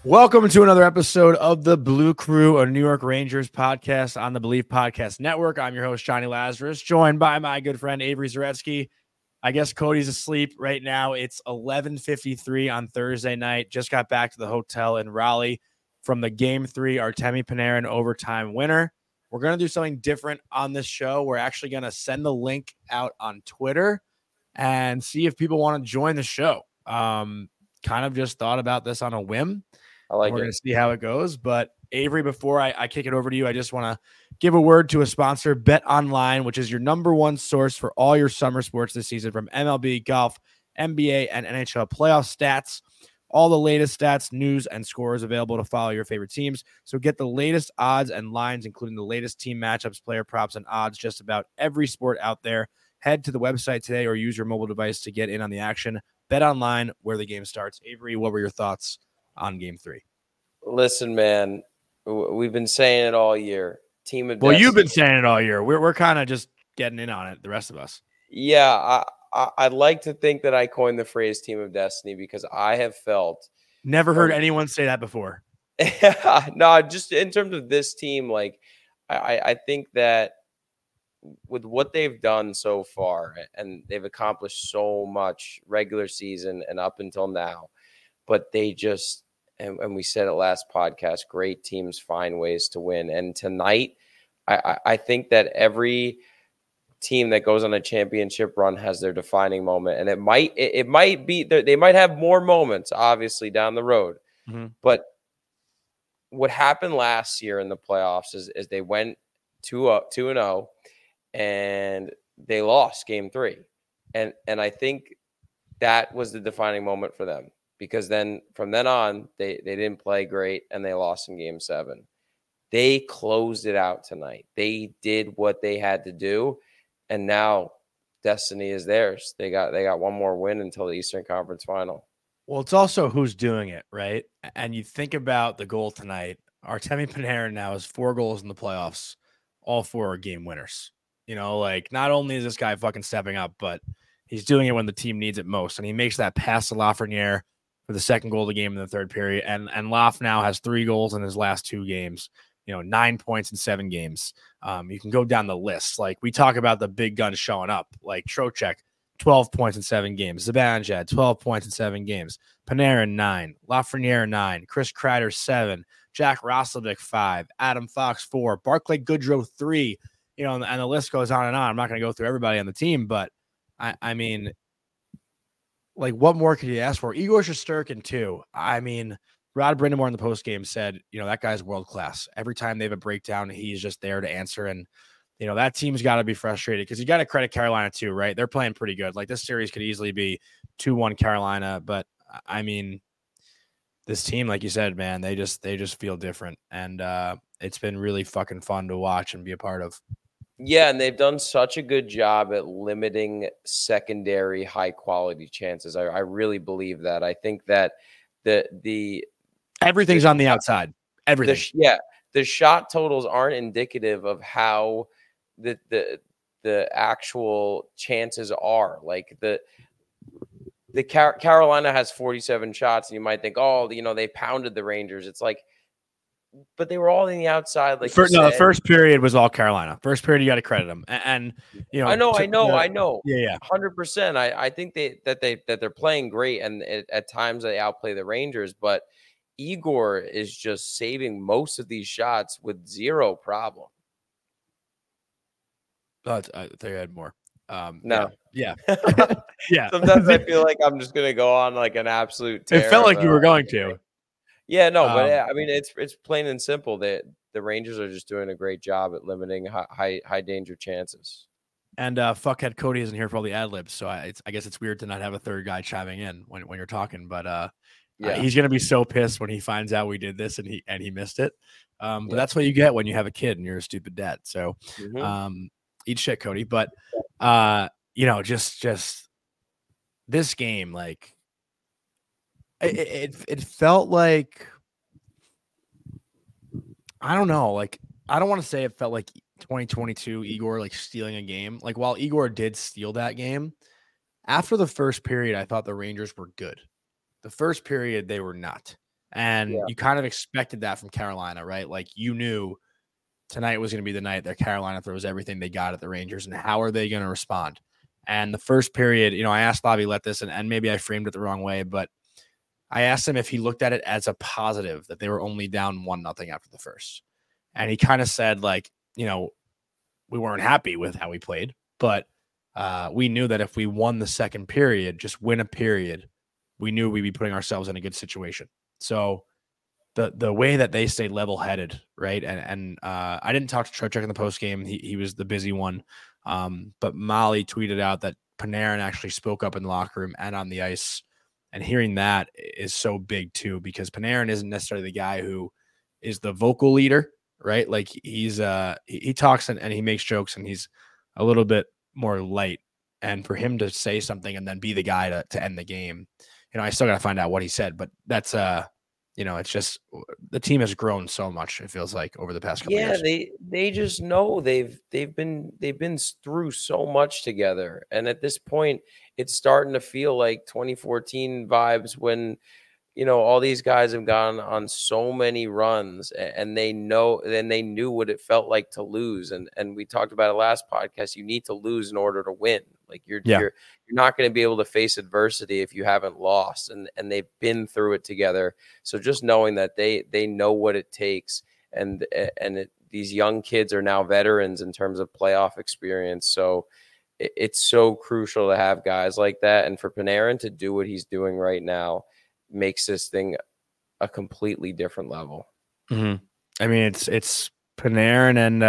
Welcome to another episode of the Blue Crew, a New York Rangers podcast on the Believe Podcast Network. I'm your host, Johnny Lazarus, joined by my good friend, Avery Zaretsky. I guess Cody's asleep right now. It's 11:53 on Thursday night. Just got back to the hotel in Raleigh from the Game 3 Artemi Panarin overtime winner. We're going to do something different on this show. We're actually going to send the link out on Twitter and see if people want to join the show. Kind of just thought about this on a whim. We're going to see how it goes. But Avery, before I kick it over to you, I just want to give a word to a sponsor, Bet Online, which is your number one source for all your summer sports this season, from MLB, golf, NBA, and NHL playoff stats. All the latest stats, news, and scores available to follow your favorite teams. So get the latest odds and lines, including the latest team matchups, player props, and odds, just about every sport out there. Head to the website today or use your mobile device to get in on the action. Bet Online, where the game starts. Avery, what were your thoughts on Game 3? Listen, man, we've been saying it all year. Team of Well, Destiny. you've been saying it all year. We're kind of just getting in on it, the rest of us. Yeah, I'd like to think that I coined the phrase Team of Destiny because I have felt. Never heard anyone say that before. No, just in terms of this team, like I think that with what they've done so far, and they've accomplished so much regular season and up until now, but they just, and we said it last podcast, great teams find ways to win. And tonight, I think that every team that goes on a championship run has their defining moment. And it might be, they might have more moments, obviously, down the road. Mm-hmm. But what happened last year in the playoffs is they went 2-0, and they lost Game 3. And I think that was the defining moment for them. Because then from then on, they didn't play great and they lost in Game 7. They closed it out tonight. They did what they had to do, and now destiny is theirs. They got one more win until the Eastern Conference Final. Well, it's also who's doing it, right? And you think about the goal tonight. Artemi Panarin now has 4 goals in the playoffs. All 4 are game winners. You know, like, not only is this guy fucking stepping up, but he's doing it when the team needs it most. And he makes that pass to Lafreniere for the second goal of the game in the third period. And Laf now has 3 goals in his last 2 games, 9 points in 7 games. You can go down the list. Like, we talk about the big guns showing up, like Trocheck, 12 points in 7 games. Zibanejad, 12 points in 7 games. Panarin, 9. Lafreniere, 9. Chris Kreider, 7. Jack Roslovic, 5. Adam Fox, 4. Barclay Goodrow, 3. And the list goes on and on. I'm not going to go through everybody on the team, but I mean, like, what more could you ask for? Igor Shesterkin, too. I mean, Rod Brindamore in the postgame said, that guy's world class. Every time they have a breakdown, he's just there to answer. And, that team's got to be frustrated because you got to credit Carolina, too, right? They're playing pretty good. Like, this series could easily be 2-1 Carolina. But, I mean, this team, like you said, man, they just feel different. And it's been really fucking fun to watch and be a part of. Yeah, and they've done such a good job at limiting secondary high-quality chances. I really believe that. I think that the everything's on the outside. Everything. The shot totals aren't indicative of how the actual chances are. Like the Carolina has 47 shots, and you might think, they pounded the Rangers. It's like, but they were all in the outside. Like, the first period was all Carolina. First period, you got to credit them. And I know. Yeah, 100%. I think that they're playing great, and at times they outplay the Rangers. But Igor is just saving most of these shots with zero problem. I thought you had more. No. Yeah. Yeah. Sometimes I feel like I'm just gonna go on like an absolute tear. It felt like you were going to. Yeah, no, but I mean, it's plain and simple that the Rangers are just doing a great job at limiting high danger chances. And fuckhead Cody isn't here for all the ad libs, so I guess it's weird to not have a third guy chiming in when you're talking. But he's gonna be so pissed when he finds out we did this and he missed it. But that's what you get when you have a kid and you're a stupid dad. So eat shit, Cody. But just this game, like it felt like, I don't know, like, I don't want to say it felt like 2022 Igor like stealing a game. Like, while Igor did steal that game, after the first period, I thought the Rangers were good. The first period, they were not. And Yeah. you kind of expected that from Carolina, right? Like you knew tonight was going to be the night that Carolina throws everything they got at the Rangers, and how are they going to respond? And the first period, I asked Bobby Lettis, and maybe I framed it the wrong way, but I asked him if he looked at it as a positive that they were only down 1-0 after the first. And he kind of said, like, we weren't happy with how we played, but we knew that if we won the second period, just win a period, we knew we'd be putting ourselves in a good situation. So the way that they stayed level-headed, right? And I didn't talk to Trocheck in the postgame. He was the busy one. But Molly tweeted out that Panarin actually spoke up in the locker room and on the ice. And hearing that is so big too, because Panarin isn't necessarily the guy who is the vocal leader, right? Like he's he talks and he makes jokes and he's a little bit more light. And for him to say something and then be the guy to end the game, I still got to find out what he said, but that's it's just the team has grown so much. It feels like over the past couple years. Yeah, they just know they've been through so much together, and at this point, it's starting to feel like 2014 vibes when all these guys have gone on so many runs, and they knew what it felt like to lose, and we talked about it last podcast. You need to lose in order to win. Like you're not going to be able to face adversity if you haven't lost, and they've been through it together. So just knowing that they know what it takes, and these young kids are now veterans in terms of playoff experience. So it's so crucial to have guys like that, and for Panarin to do what he's doing right now makes this thing a completely different level. Mm-hmm. I mean, it's Panarin and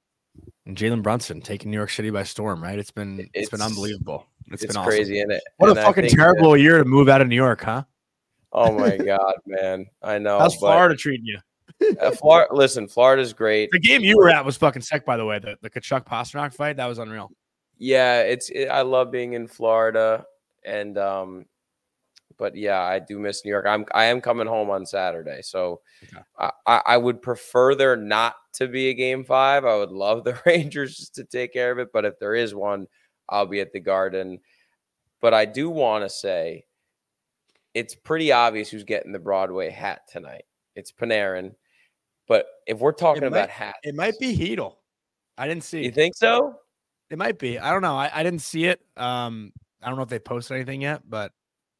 Jalen Brunson taking New York City by storm, right? It's been unbelievable. It's been awesome. Crazy, isn't it? What a fucking terrible year to move out of New York, huh? Oh my God, man! I know. How's Florida treating you? Listen, Florida's great. The game you were at was fucking sick, by the way. The Tkachuk Pastrnak fight, that was unreal. Yeah, I love being in Florida, and but yeah, I do miss New York. I am coming home on Saturday, so okay. I would prefer there not to be a game 5. I would love the Rangers to take care of it, but if there is one, I'll be at the Garden. But I do want to say it's pretty obvious who's getting the Broadway hat tonight. It's Panarin. But if we're talking about hats, it might be Hedl. I didn't see. You think so? It might be. I don't know. I didn't see it. I don't know if they posted anything yet, but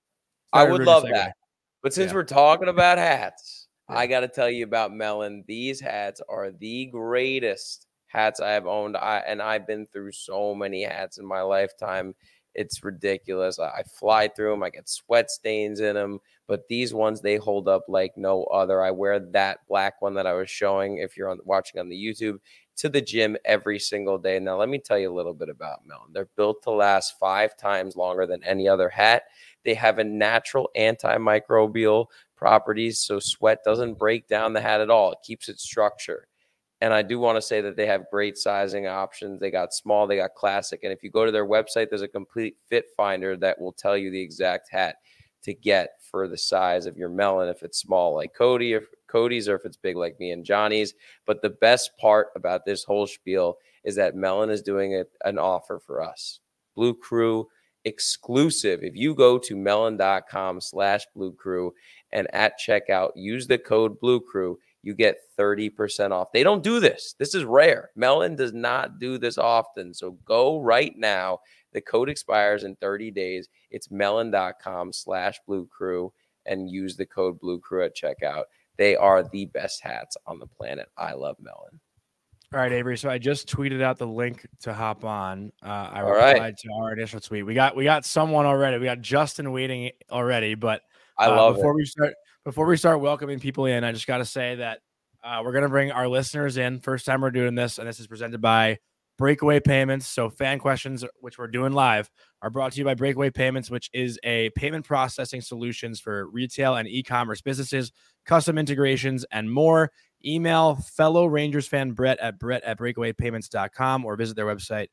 I would love that. But since we're talking about hats, I got to tell you about Mellon. These hats are the greatest hats I have owned. And I've been through so many hats in my lifetime. It's ridiculous. I fly through them. I get sweat stains in them. But these ones, they hold up like no other. I wear that black one that I was showing, if you're watching on the YouTube, to the gym every single day. Now, let me tell you a little bit about Mellon. They're built to last 5 times longer than any other hat. They have a natural antimicrobial properties, so sweat doesn't break down the hat at all. It keeps its structure. And I do want to say that they have great sizing options. They got small, they got classic. And if you go to their website, there's a complete fit finder that will tell you the exact hat to get for the size of your Mellon, if it's small like Cody's, or if it's big like me and Johnny's. But the best part about this whole spiel is that Mellon is doing an offer for us. Blue Crew exclusive. If you go to mellon.com/Blue Crew and at checkout, use the code Blue Crew, you get 30% off. They don't do this. This is rare. Mellon does not do this often. So go right now. The code expires in 30 days. It's mellon.com/Blue Crew and use the code Blue Crew at checkout. They are the best hats on the planet. I love Mellon. All right, Avery. So I just tweeted out the link to hop on. I replied to our initial tweet. We got someone already. We got Justin waiting already. But I love before we start welcoming people in, I just got to say that we're gonna bring our listeners in. First time we're doing this, and this is presented by Breakaway Payments. So fan questions, which we're doing live, are brought to you by Breakaway Payments, which is a payment processing solutions for retail and e-commerce businesses, custom integrations, and more. Email fellow Rangers fan Brett at breakawaypayments.com or visit their website,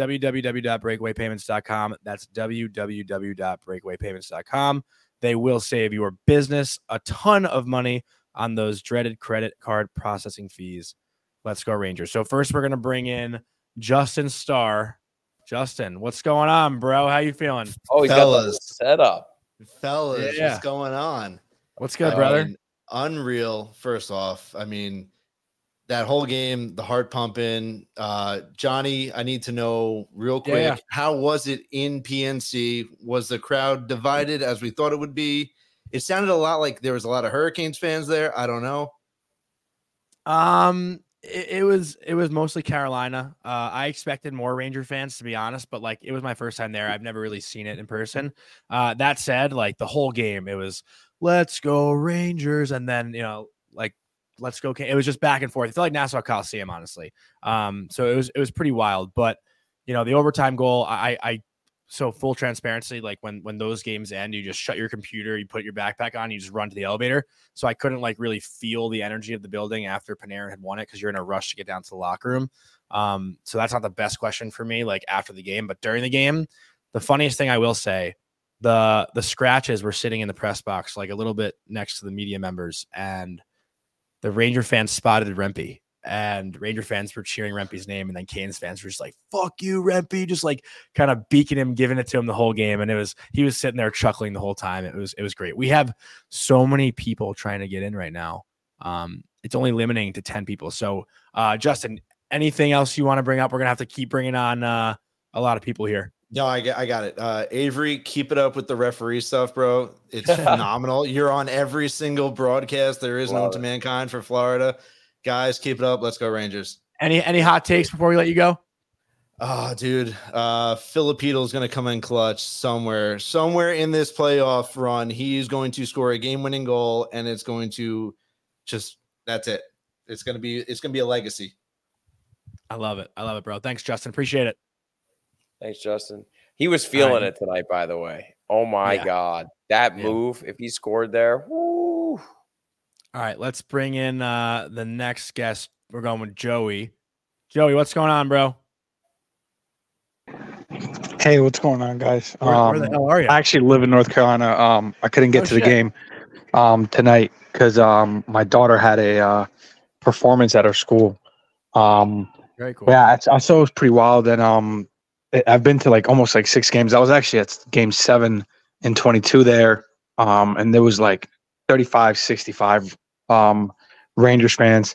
www.breakawaypayments.com. That's www.breakawaypayments.com. They will save your business a ton of money on those dreaded credit card processing fees. Let's go Rangers. So first we're going to bring in Justin Starr. Justin, what's going on, bro? How you feeling? Oh, he's got the setup. Fellas, what's going on? What's good, brother? Unreal. First off, I mean, that whole game, the heart pumping. Johnny, I need to know real quick, how was it in PNC? Was the crowd divided as we thought it would be? It sounded a lot like there was a lot of Hurricanes fans there. I don't know. It was mostly Carolina. I expected more Ranger fans, to be honest, but like it was my first time there. I've never really seen it in person. That said, like the whole game, it was let's go Rangers, and then like let's go. It was just back and forth. It felt like Nassau Coliseum, honestly. So it was pretty wild. But the overtime goal, I so full transparency, like when those games end, you just shut your computer, you put your backpack on, you just run to the elevator. So I couldn't like really feel the energy of the building after Panarin had won it because you're in a rush to get down to the locker room. So that's not the best question for me, like after the game, but during the game, the funniest thing I will say, the scratches were sitting in the press box, like a little bit next to the media members, and the Ranger fans spotted Rempe. And Ranger fans were cheering Rempe's name, and then Canes fans were just like, fuck you, Rempe, just like kind of beaking him, giving it to him the whole game. And he was sitting there chuckling the whole time. It was great. We have so many people trying to get in right now. It's only limiting to 10 people. So Justin, anything else you want to bring up? We're going to have to keep bringing on a lot of people here. No, I got it. Avery, keep it up with the referee stuff, bro. It's phenomenal. You're on every single broadcast there is known to mankind for Florida. Guys, keep it up. Let's go Rangers. Any hot takes before we let you go? Oh, dude. Filipino is going to come in clutch somewhere in this playoff run. He's going to score a game-winning goal, and it's going to that's it. It's going to be a legacy. I love it, bro. Thanks, Justin. Appreciate it. Thanks, Justin. He was feeling it tonight, by the way. Oh my God. That move, if he scored there, whoo. All right, let's bring in the next guest. We're going with Joey. Joey, what's going on, bro? Hey, what's going on, guys? Where the hell are you? I actually live in North Carolina. I couldn't get to the game tonight because my daughter had a performance at her school. Very cool. Yeah, I saw it was pretty wild, and I've been to like almost like 6 games. I was actually at game 7 and 22 there, and there was like 35, 65 Rangers fans.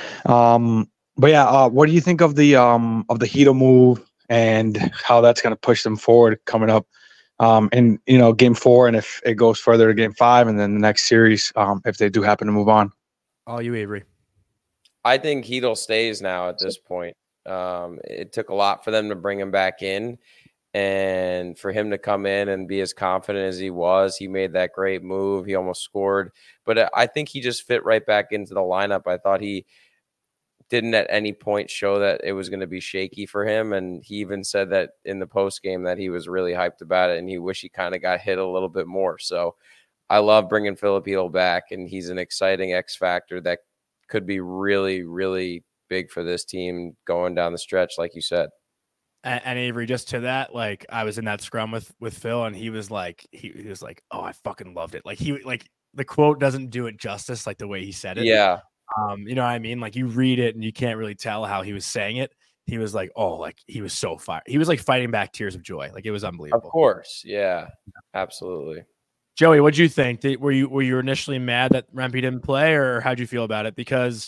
But yeah, what do you think of the Hedo move and how that's going to push them forward coming up in game 4, and if it goes further to game 5 and then the next series if they do happen to move on? All you, Avery. I think Hedo stays now at this point. It took a lot for them to bring him back in, and for him to come in and be as confident as he was. He made that great move. He almost scored, but I think he just fit right back into the lineup. I thought he didn't at any point show that it was going to be shaky for him, and he even said that in the post game that he was really hyped about it and he wished he kind of got hit a little bit more. So I love bringing Filipino back, and he's an exciting X factor that could be really, really big for this team going down the stretch, like you said. And Avery, just to that, like I was in that scrum with Phil, and he was like, oh, I fucking loved it. Like the quote doesn't do it justice, like the way he said it. Yeah. You know what I mean? Like you read it and you can't really tell how he was saying it. He was like, oh, like he was so fired. He was like fighting back tears of joy. Like it was unbelievable. Of course. Yeah, absolutely. Joey, what'd you think? Were you initially mad that Rempe didn't play, or how'd you feel about it? Because,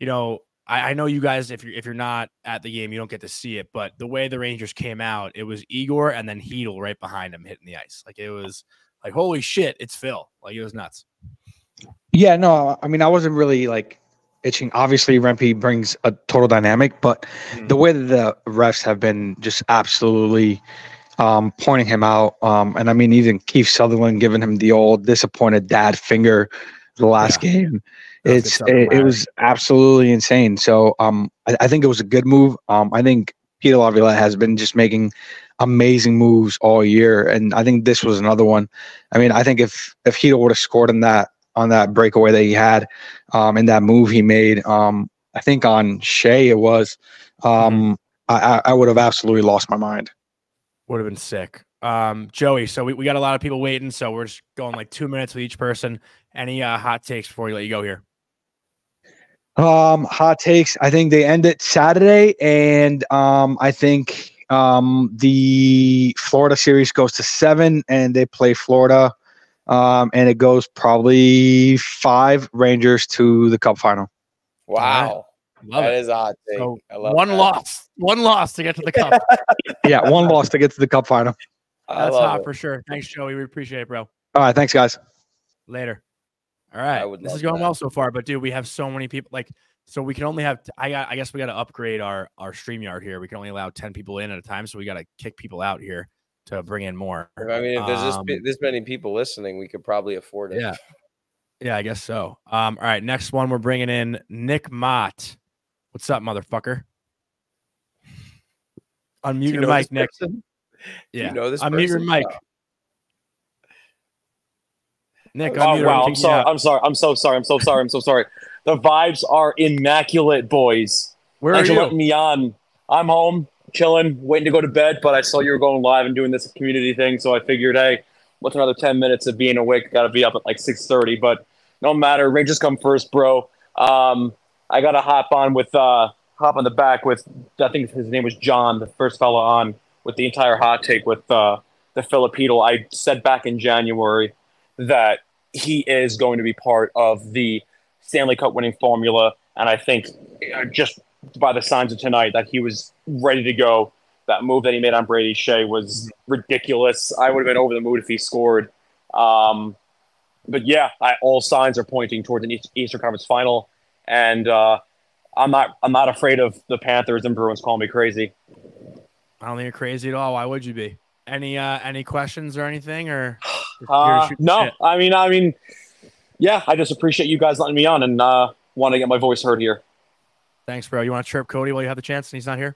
I know you guys, if you're not at the game, you don't get to see it, but the way the Rangers came out, it was Igor and then Heedle right behind him hitting the ice. Like it was like, holy shit, it's Phil. Like it was nuts. Yeah, no, I mean, I wasn't really like itching. Obviously, Rempe brings a total dynamic, but the way that the refs have been just absolutely pointing him out. And I mean, even Keith Sutherland giving him the old disappointed dad finger the last game. It was absolutely insane. So I think it was a good move. I think Peter Laviolette has been just making amazing moves all year, and I think this was another one. I mean, I think if Hedo would have scored on that breakaway that he had in that move he made, I think on Shea it was, I would have absolutely lost my mind. Would have been sick. Joey, so we got a lot of people waiting, so we're just going like 2 minutes with each person. Any hot takes before we let you go here? Hot takes. I think they end it Saturday, and I think the Florida series goes to 7, and they play Florida And it goes probably 5 Rangers to the Cup final. Wow. Love That it. is a hot take. So I love one that. loss to get to the Cup. Yeah, 1 loss to get to the Cup final. I That's love hot it. for sure. Thanks, Joey. We appreciate it, bro. All right, thanks, guys. Later. All right. would This love is going that. well so far, but dude, we have so many people. Like, so we can only have. I guess we got to upgrade our StreamYard here. We can only allow 10 people in at a time, so we got to kick people out here to bring in more. I mean, if there's this many people listening, we could probably afford it. Yeah, I guess so. All right, next one we're bringing in Nick Mott. What's up, motherfucker? Unmute your mic, Nick. Yeah, you know this unmute your person? mic. No. Nick, Oh, unmute her. Wow, Kick you out. I'm sorry. I'm so sorry. The vibes are immaculate, boys. Where Thanks are for you? letting me on. I'm home, chilling, waiting to go to bed, but I saw you were going live and doing this community thing, so I figured, hey, what's another 10 minutes of being awake? Got to be up at like 6:30, but no matter. Rangers come first, bro. I got to hop on the back with, I think his name was John, the first fella on, with the entire hot take with the Filipino. I said back in January that he is going to be part of the Stanley Cup winning formula, and I think just by the signs of tonight that he was ready to go. That move that he made on Brady Shea was ridiculous. I would have been over the moon if he scored. But yeah, all signs are pointing towards an Eastern Conference final, and I'm not afraid of the Panthers and Bruins calling me crazy. I don't think you're crazy at all. Why would you be? Any questions or anything, or no? shit? I mean, yeah. I just appreciate you guys letting me on and want to get my voice heard here. Thanks, bro. You want to chirp Cody while you have the chance and he's not here?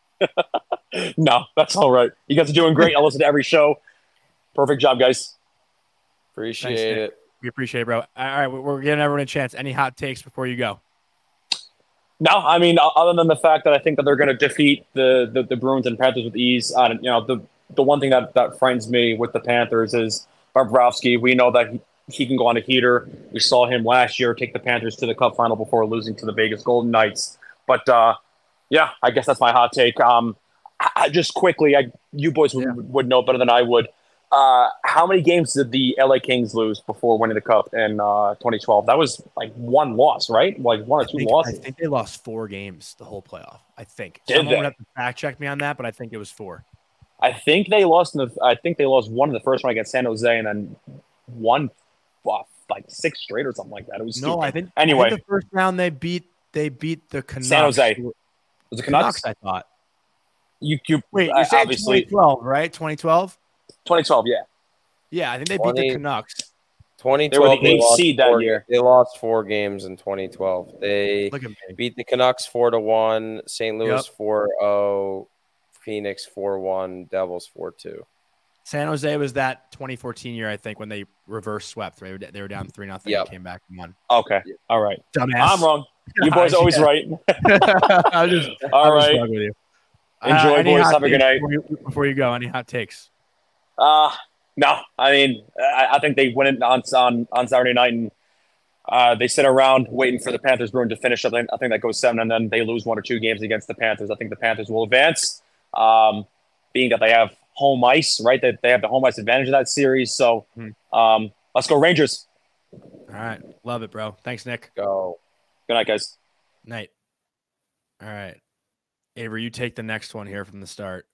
No, that's all right. You guys are doing great. I listen to every show. Perfect job, guys. Appreciate Thanks, Nick. it. We appreciate it, bro. All right, we're giving everyone a chance. Any hot takes before you go? No, I mean, other than the fact that I think that they're going to defeat the Bruins and Panthers with ease. The one thing that frightens me with the Panthers is Bobrovsky. We know that he can go on a heater. We saw him last year take the Panthers to the Cup final before losing to the Vegas Golden Knights. But yeah, I guess that's my hot take. I just quickly, you boys would know better than I would. How many games did the LA Kings lose before winning the Cup in 2012? That was like 1 loss, right? Like 1 or 2 losses. I think they lost 4 games the whole playoff. I think. Did Someone they? would have to fact check me on that, but I think it was 4. I think they lost one in the first one against San Jose, and then won like 6 straight or something like that. It was stupid. I think anyway. The first round they beat the Canucks. San Jose. Was it Canucks? I thought. You Wait, you said obviously 2012, right? 2012. 2012, yeah. Yeah, I think they beat the Canucks. 2012. They were the 8th seed that year. They lost 4 games in 2012. They Look at me. beat the Canucks 4-1, St. Louis 4-0, Phoenix 4-1, Devils 4-2. San Jose was that 2014 year, I think, when they reverse swept. They were down 3-0. Yep. Came back and won. Okay, all right. Dumbass. I'm wrong. You boys are always right. All right. With you. Enjoy, boys. Have a good night. Before you go, any hot takes? No. I mean, I think they win it on Saturday night, and they sit around waiting for the Panthers Bruins to finish. I think that goes 7, and then they lose 1 or 2 games against the Panthers. I think the Panthers will advance, being that they have home ice, right? That they have the home ice advantage of that series. So, let's go Rangers. All right, love it, bro. Thanks, Nick. Go. Good night, guys. Night. All right, Avery, you take the next one here from the start.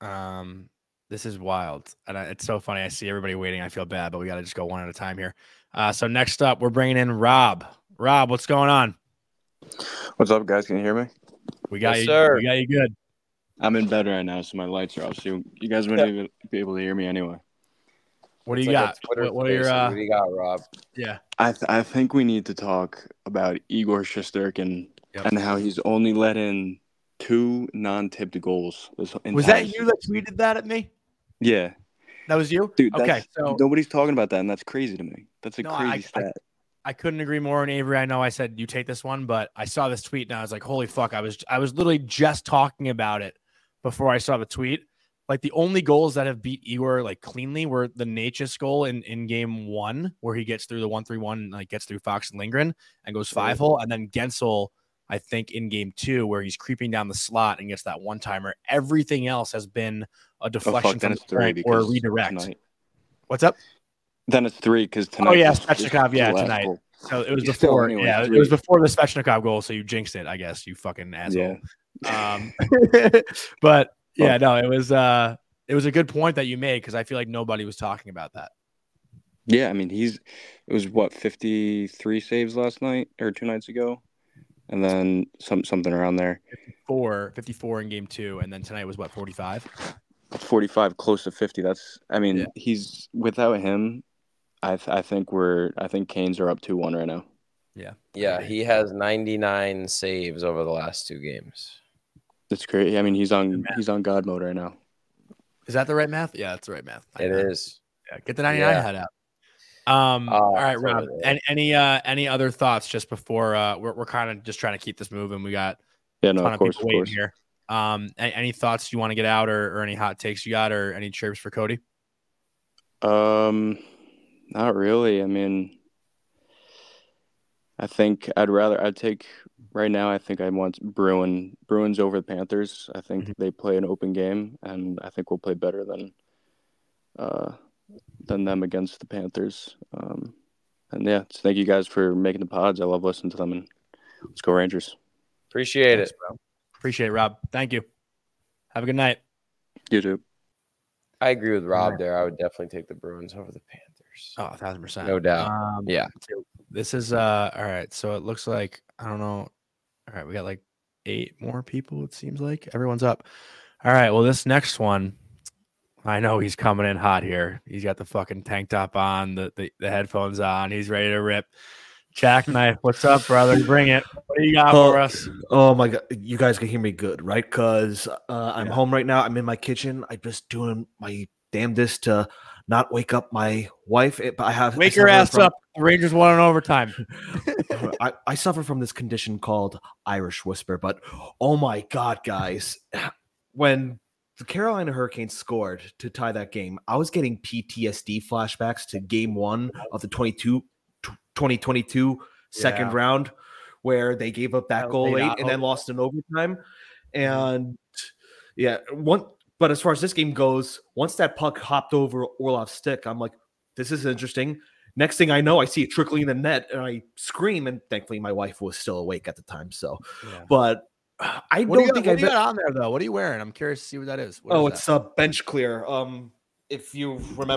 This is wild, and it's so funny. I see everybody waiting. I feel bad, but we got to just go one at a time here. So next up, we're bringing in Rob. Rob, what's going on? What's up, guys? Can you hear me? We got Yes, you. sir. We got you good. I'm in bed right now, so my lights are off. So you guys wouldn't even be able to hear me anyway. What do It's you like got? a Twitter What are your? What do you got, Rob? Yeah. I think we need to talk about Igor Shesterkin and how he's only let in 2 non-tipped goals. Was that you that tweeted that at me? Yeah. That was you? Dude, okay. So nobody's talking about that, and that's crazy to me. That's a crazy stat. I couldn't agree more. And Avery, I know I said you take this one, but I saw this tweet and I was like, holy fuck. I was literally just talking about it before I saw the tweet. Like the only goals that have beat Igor like cleanly were the Natchez goal in game 1, where he gets through the 1-3-1 and like gets through Fox and Lindgren and goes 5-hole. And then Gensel, I think in game 2, where he's creeping down the slot and gets that one-timer. Everything else has been a deflection from the point or a redirect. Tonight. What's up? Then it's 3 because tonight. Oh yeah, was Svechnikov. the Yeah, last tonight. goal. So it was Still, before. anyway, yeah, 3. it was before the Svechnikov goal. So you jinxed it, I guess. You fucking asshole. Yeah. But yeah, no, it was a good point that you made because I feel like nobody was talking about that. Yeah, I mean, it was what, 53 saves last night or 2 nights ago, and then something around there. 54 in game 2, and then tonight was what, 45? 45, close to 50. He's without him. I think Canes are up 2-1 right now. Yeah, he has 99 saves over the last 2 games. That's great. I mean, he's on God mode right now. Is that the right math? Yeah, that's the right math. It is. Yeah, get the 99 head out. All right, Rob. Any other thoughts just before we're kind of just trying to keep this moving? We got a ton of people waiting here. Any thoughts you want to get out or any hot takes you got or any chirps for Cody? Not really. I mean, I think I'd take right now. I think I want Bruins over the Panthers. I think they play an open game, and I think we'll play better than them against the Panthers. And yeah, thank you guys for making the pods. I love listening to them, and let's go Rangers. Appreciate it, bro. Appreciate it, Rob. Thank you. Have a good night. You too. I agree with Rob there. I would definitely take the Bruins over the Panthers. Oh, 1,000%. No doubt. Yeah. This is all right. So it looks like, I don't know. All right, we got like 8 more people, it seems like. Everyone's up. All right. Well, this next one, I know he's coming in hot here. He's got the fucking tank top on, the headphones on. He's ready to rip. Jackknife, what's up, brother? Bring it. What do you got for us? Oh my God, you guys can hear me good, right? Because I'm home right now. I'm in my kitchen. I'm just doing my damnedest to not wake up my wife. Wake your ass up. The Rangers won in overtime. I suffer from this condition called Irish whisper. But oh my God, guys, when the Carolina Hurricanes scored to tie that game, I was getting PTSD flashbacks to Game 1 of the 2022 second round, where they gave up that goal late and then lost in overtime. And but as far as this game goes, once that puck hopped over Orlov's stick, I'm like, this is interesting. Next thing I know, I see it trickling in the net and I scream, and thankfully my wife was still awake at the time. So, but I don't think I got on there though. What are you wearing? I'm curious to see what that is. It's a bench clear. If you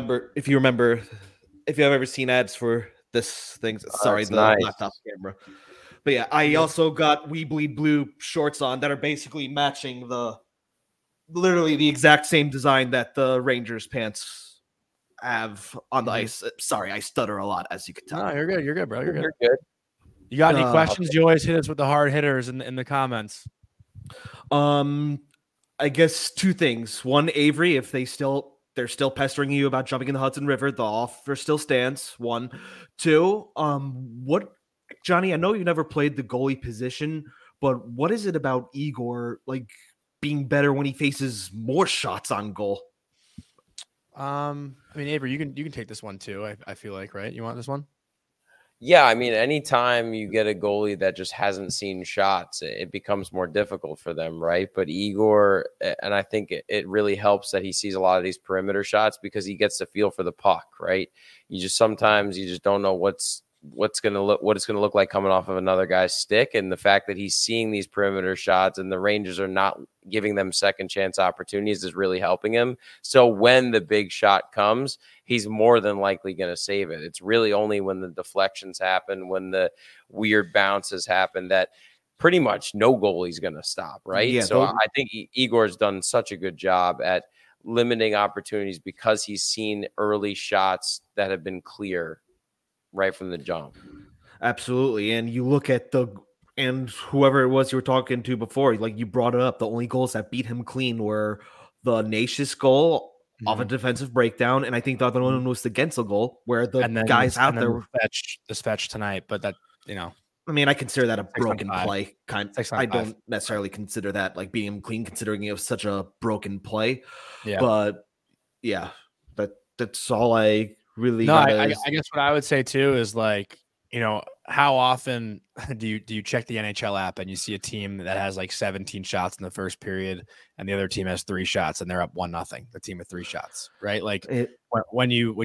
have ever seen ads for this thing, sorry, the laptop camera. But yeah, I also got We Bleed Blue shorts on that are basically matching literally the exact same design that the Rangers pants have on the ice. Sorry, I stutter a lot, as you can tell. No, you're good. You're good, bro. You're good. You're good. You got any questions? Okay. You always hit us with the hard hitters in the comments. I guess 2 things. One, Avery, if they're still pestering you about jumping in the Hudson River, the offer still stands. 1, 2. Johnny? I know you never played the goalie position, but what is it about Igor being better when he faces more shots on goal? I mean, Avery, you can take this one too. I feel like, right? You want this one? Yeah, I mean, anytime you get a goalie that just hasn't seen shots, it becomes more difficult for them, right? But Igor, and I think it really helps that he sees a lot of these perimeter shots because he gets the feel for the puck, right? Sometimes you just don't know what it's going to look like coming off of another guy's stick, and the fact that he's seeing these perimeter shots and the Rangers are not giving them second chance opportunities is really helping him. So when the big shot comes, he's more than likely going to save it. It's really only when the deflections happen, when the weird bounces happen, that pretty much no goalie's going to stop, right? Yeah, so I think Igor's done such a good job at limiting opportunities because he's seen early shots that have been clear right from the jump. Absolutely. And you look at whoever it was you were talking to before, you brought it up, the only goals that beat him clean were the Nashis goal off a defensive breakdown, and I think the other one was the Gensel goal where the guys out there the fetch tonight, but that, I mean, I consider that a broken play. I don't necessarily consider that beating him clean, considering it was such a broken play. Yeah. But yeah, that's all I really. No, I guess what I would say too is how often do you check the NHL app and you see a team that has 17 shots in the first period and the other team has 3 shots and they're up 1-0, the team with 3 shots, right? When you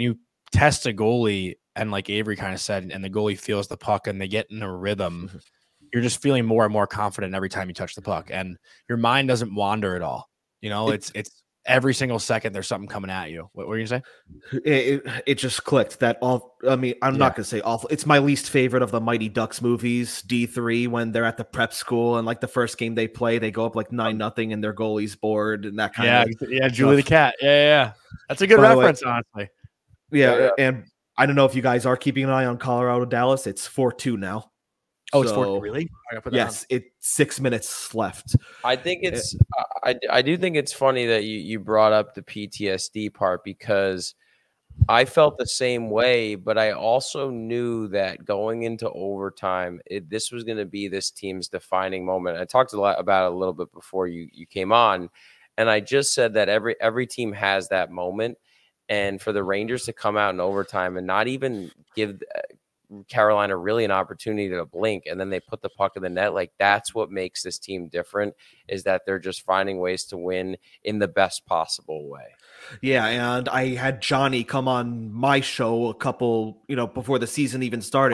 test a goalie, and like Avery kind of said, and the goalie feels the puck and they get in a rhythm, you're just feeling more and more confident every time you touch the puck, and your mind doesn't wander at all. It's every single second there's something coming at you. What were you gonna say? It just clicked that all. I mean, I'm not gonna say awful. It's my least favorite of the Mighty Ducks movies. D3, when they're at the prep school and like the first game they play, they go up like 9-0 and their goalie's bored and that kind of Julie the Cat. Yeah. That's a good reference, honestly. Yeah, and I don't know if you guys are keeping an eye on Colorado Dallas. It's 4-2 now. Oh, it's 4-2, really? Yes, it's 6 minutes left. I think it's I do think it's funny that you brought up the PTSD part, because I felt the same way, but I also knew that going into overtime, this was going to be this team's defining moment. I talked a lot about it a little bit before you came on, and I just said that every team has that moment, and for the Rangers to come out in overtime and not even give Carolina really an opportunity to blink, and then they put the puck in the net, like that's what makes this team different, is that they're just finding ways to win in the best possible way. Yeah, and I had Johnny come on my show a couple, before the season even started.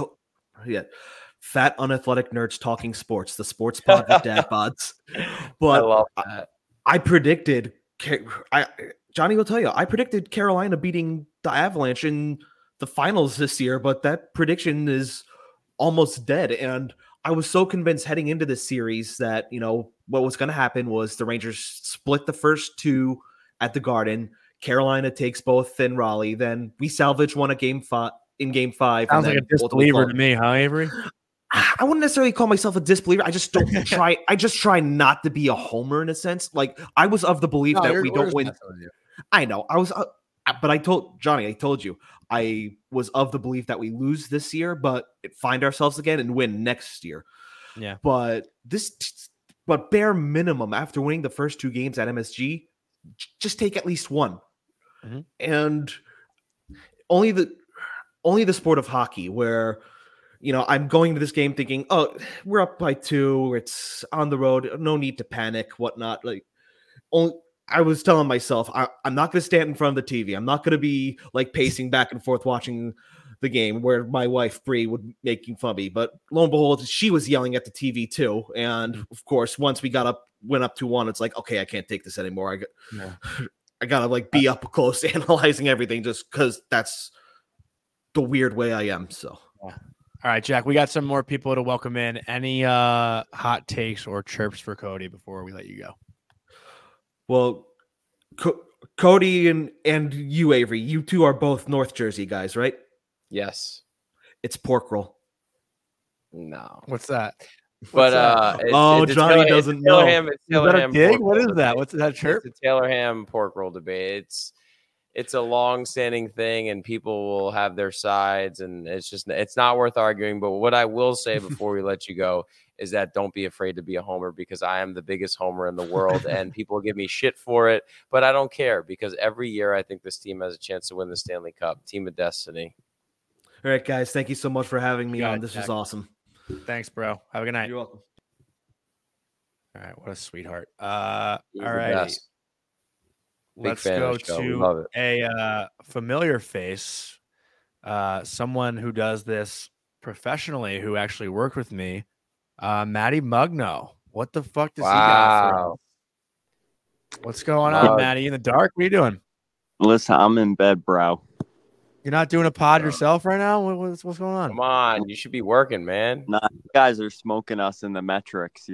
Fat unathletic nerds talking sports, the sports pod with dad bods. But I love that. I predicted Johnny will tell you, I predicted Carolina beating the Avalanche in the finals this year, but that prediction is almost dead. And I was so convinced heading into this series that, what was going to happen was the Rangers split the first two at the Garden. Carolina takes both in Raleigh. Then we salvage one in game 5. Sounds like a disbeliever to me, huh, Avery? I wouldn't necessarily call myself a disbeliever. I just don't try. I just try not to be a homer in a sense. Like I was of the belief that we don't win. I know. I was, but I told you, I was of the belief that we lose this year, but find ourselves again and win next year. Yeah. But bare minimum, after winning the first 2 games at MSG, just take at least one. Mm-hmm. And only the sport of hockey where, I'm going to this game thinking, oh, we're up by 2. It's on the road. No need to panic, whatnot. I was telling myself, I'm not going to stand in front of the TV. I'm not going to be like pacing back and forth watching the game where my wife, Bree, would making fun of me. But lo and behold, she was yelling at the TV too. And of course, once we went up 2-1, it's like, okay, I can't take this anymore. I got to like be up close analyzing everything just because that's the weird way I am. So, yeah. All right, Jack, we got some more people to welcome in. Any hot takes or chirps for Cody before we let you go? Well, Cody and you, Avery, you two are both North Jersey guys, right? Yes. It's pork roll. No. What's that? But Johnny doesn't know. Is that a gig? What is that? What's that chirp? It's a Taylor Ham pork roll debate. It's a long-standing thing, and people will have their sides, and it's not worth arguing. But what I will say before we let you go is that don't be afraid to be a homer, because I am the biggest homer in the world, and people give me shit for it, but I don't care, because every year I think this team has a chance to win the Stanley Cup. Team of destiny. All right, guys, thank you so much for having me on. This was awesome. Thanks, bro. Have a good night. You're welcome. All right, what a sweetheart. All right. Best. Let's go to a familiar face, someone who does this professionally, who actually worked with me, Matty Mugno. What the fuck does he got for us? What's going on, Matty? In the dark? What are you doing? Listen, I'm in bed, bro. You're not doing a pod yourself right now? What's going on? Come on, you should be working, man. Nah, you guys are smoking us in the metrics,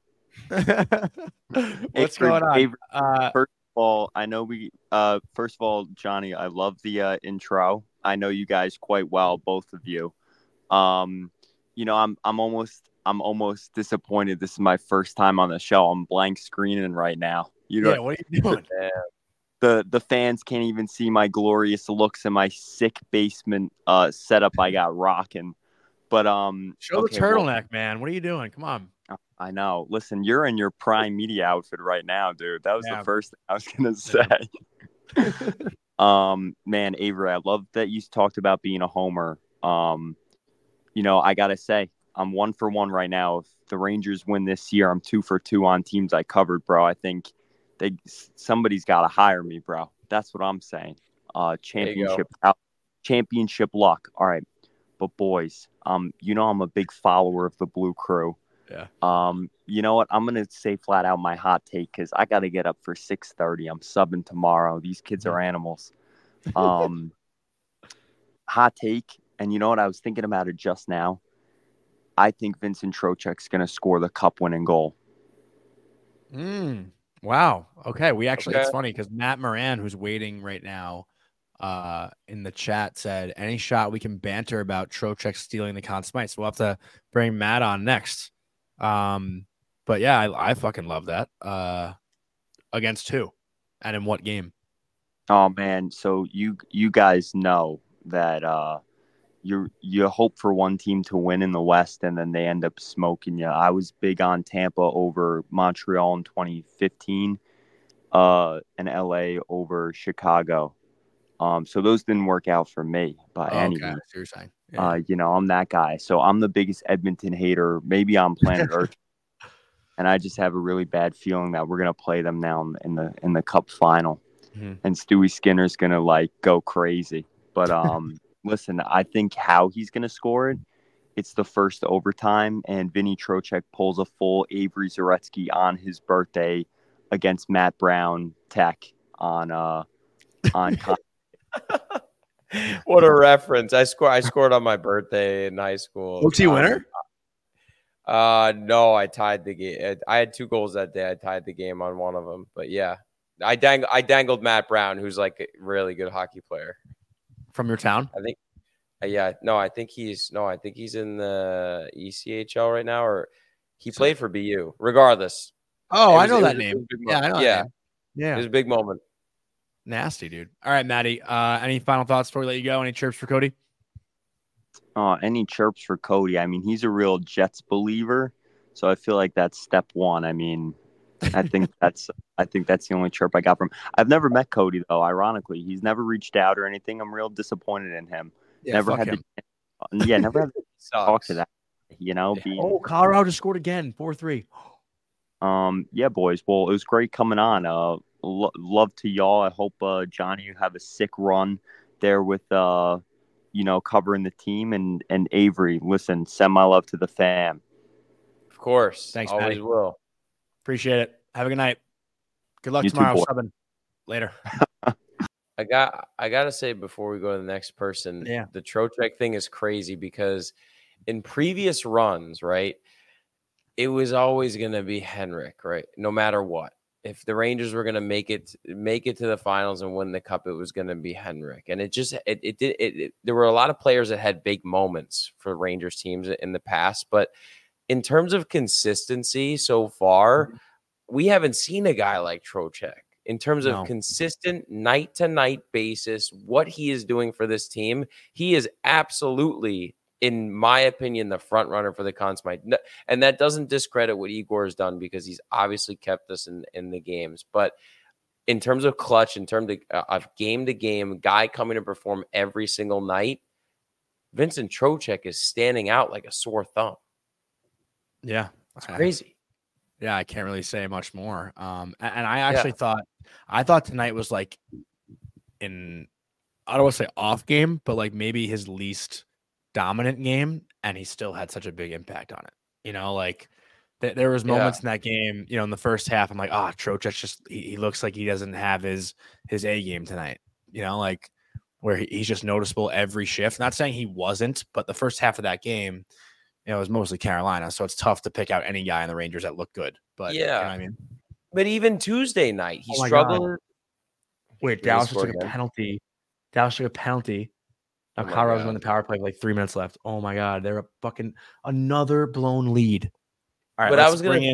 What's going on? First of all, I know first of all, Johnny, I love the intro. I know you guys quite well, both of you. I'm almost disappointed. This is my first time on the show. I'm blank screening right now. What are you doing? The fans can't even see my glorious looks in my sick basement setup I got rocking. But show the turtleneck, man. What are you doing? Come on. I know. Listen, you're in your prime media outfit right now, dude. That was the first thing I was gonna say. Man, Avery, I love that you talked about being a homer. I gotta say, I'm 1 for 1 right now. If the Rangers win this year, I'm 2 for 2 on teams I covered, bro. I think somebody's got to hire me, bro. That's what I'm saying. Championship championship luck. All right. But boys, you know I'm a big follower of the Blue Crew. Yeah. You know what? I'm gonna say flat out my hot take because I got to get up for 6:30. I'm subbing tomorrow. These kids are animals. Hot take, and you know what? I was thinking about it just now. I think Vincent Trocheck's gonna score the cup-winning goal. Wow. Okay. It's funny because Matt Moran, who's waiting right now, in the chat said any shot we can banter about Trocheck stealing the Conn Smythe. So we'll have to bring Matt on next. But yeah, I fucking love that. Against who and in what game? Oh man, so you guys know that you hope for one team to win in the West and then they end up smoking you. I was big on Tampa over Montreal in 2015, and LA over Chicago. So those didn't work out for me by any means. So you're saying. Yeah. You know, I'm that guy. So I'm the biggest Edmonton hater, maybe on planet Earth. And I just have a really bad feeling that we're gonna play them now in the Cup final, and Stewie Skinner's gonna like go crazy. But listen, I think how he's gonna score it, it's the first overtime, and Vinny Trocheck pulls a full Avery Zaretsky on his birthday against Matt Brown Tech on. What a reference! I scored on my birthday in high school. OT winner? No, I tied the game. I had 2 goals that day. I tied the game on one of them. But yeah, I dangled Matt Brown, who's like a really good hockey player from your town. I think. I think he's in the ECHL right now, or he played for BU. Regardless. I know that name. Yeah, I know. Yeah, yeah, it was a big moment. Nasty, dude. All right, Maddie. Any final thoughts before we let you go? Any chirps for Cody? Any chirps for Cody? I mean, he's a real Jets believer, so I feel like that's step one. I mean, I think that's the only chirp I got from him. I've never met Cody though. Ironically, he's never reached out or anything. I'm real disappointed in him. Yeah, never had him. never had to talk to that. You know, Colorado just scored again, 4-3. Yeah, boys. Well, it was great coming on. Love to y'all. I hope Johnny, you have a sick run there with covering the team, and Avery. Listen, send my love to the fam. Of course. Thanks, always Maddie. will. Appreciate it. Have a good night. Good luck You tomorrow. too, Subbing. Later. I gotta say before we go to the next person, the Trocheck thing is crazy because in previous runs, right, it was always gonna be Henrik, right? No matter what. If the Rangers were gonna make it to the finals and win the cup, it was gonna be Henrik. And there were a lot of players that had big moments for Rangers teams in the past, but in terms of consistency so far, we haven't seen a guy like Trocheck. In terms of consistent night-to-night basis, what he is doing for this team, he is absolutely, in my opinion, the front runner for the Conn Smythe. And that doesn't discredit what Igor has done because he's obviously kept us in the games. But in terms of clutch, in terms of game-to-game, guy coming to perform every single night, Vincent Trocheck is standing out like a sore thumb. Yeah. It's crazy. Yeah, I can't really say much more. And I actually thought tonight was like I don't want to say off game, but like maybe his least dominant game, and he still had such a big impact on it. You know, like there was moments in that game, you know, in the first half, I'm like, Trocheck just he looks like he doesn't have his A game tonight. You know, like where he's just noticeable every shift. Not saying he wasn't, but the first half of that game, you know, it was mostly Carolina, so it's tough to pick out any guy in the Rangers that looked good. But you know what I mean? But even Tuesday night, he struggled. God. Wait, Dallas took a penalty. Now Colorado's on the power play with like 3 minutes left. Oh my God, they're fucking another blown lead. All right, but I was also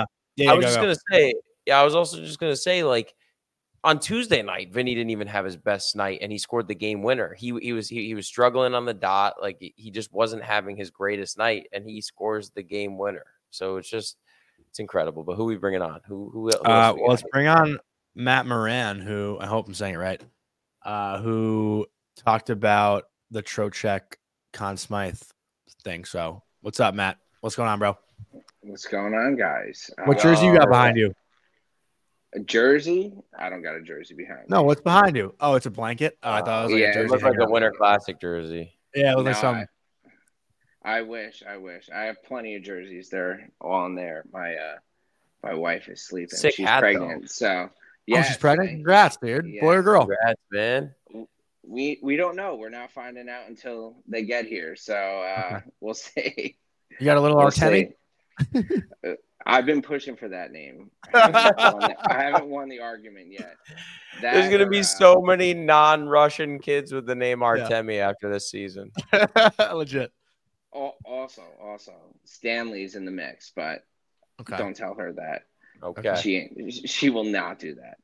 just gonna say, like, on Tuesday night, Vinny didn't even have his best night, and he scored the game winner. He was struggling on the dot, like he just wasn't having his greatest night, and he scores the game winner. So it's incredible. But who are we bringing on? Who else? Let's bring on Matt Moran, who I hope I'm saying it right. Who talked about the Trocheck Conn Smythe thing. So what's up, Matt? What's going on, bro? What's going on, guys? What jersey you got behind you? A jersey? I don't got a jersey behind No, me. what's behind you? Oh, it's a blanket. Oh, I thought it was like a Yeah, jersey. It looks like a hangout. Winter Classic jersey. Yeah, it looks like No, some. I wish. I have plenty of jerseys. They're all in there. My wife is sleeping. Sick She's hat, pregnant. So yeah. Oh, she's pregnant. Congrats, dude. Yeah. Boy or girl? Congrats, man. We don't know. We're not finding out until they get here. So we'll see. You got a little We'll Artemi? see. I've been pushing for that name. I haven't won the argument yet. There's going to be so many non-Russian kids with the name Artemi after this season. Legit. Also, Stanley's in the mix, but don't tell her that. Okay. She will not do that.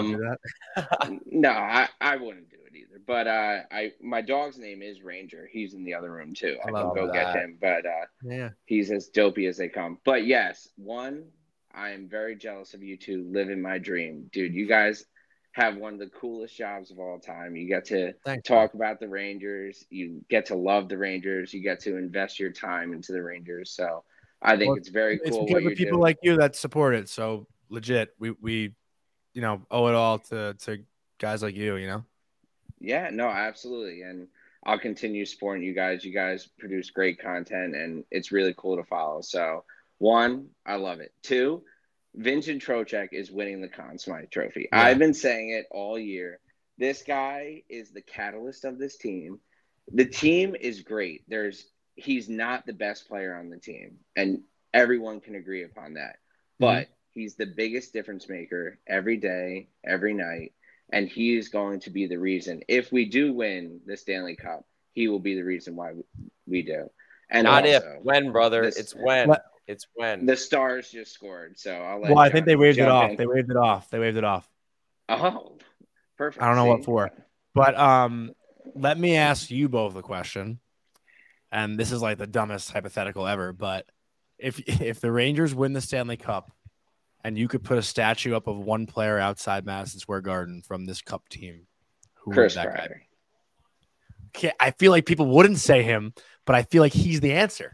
No, I wouldn't do it either. But my dog's name is Ranger. He's in the other room too. I can go get him, but he's as dopey as they come. But yes, I am very jealous of you two living my dream. Dude, you guys have one of the coolest jobs of all time. You get to talk about the Rangers. You get to love the Rangers. You get to invest your time into the Rangers. So I think it's very cool what you're people doing. like you that support it. So legit, we owe it all to guys like you, Yeah, no, absolutely. And I'll continue supporting you guys. You guys produce great content, and it's really cool to follow. So, 1, I love it. 2, Vincent Trocheck is winning the Conn Smythe Trophy. Yeah. I've been saying it all year. This guy is the catalyst of this team. The team is great. He's not the best player on the team, and everyone can agree upon that. But he's the biggest difference maker every day, every night. And he is going to be the reason. If we do win the Stanley Cup, he will be the reason why we do. And not also, if, when, brother. It's when. It's when. The Stars just scored, so I'll let. Well, I think they waved it off. in. They waved it off. Oh, perfect. I don't know what for, but let me ask you both a question. And this is like the dumbest hypothetical ever, but if the Rangers win the Stanley Cup, and you could put a statue up of one player outside Madison Square Garden from this Cup team, who Chris would that guy Kreider. be? Okay, I feel like people wouldn't say him, but I feel like he's the answer.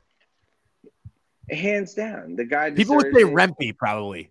Hands down, the guy. People would say Rempe probably.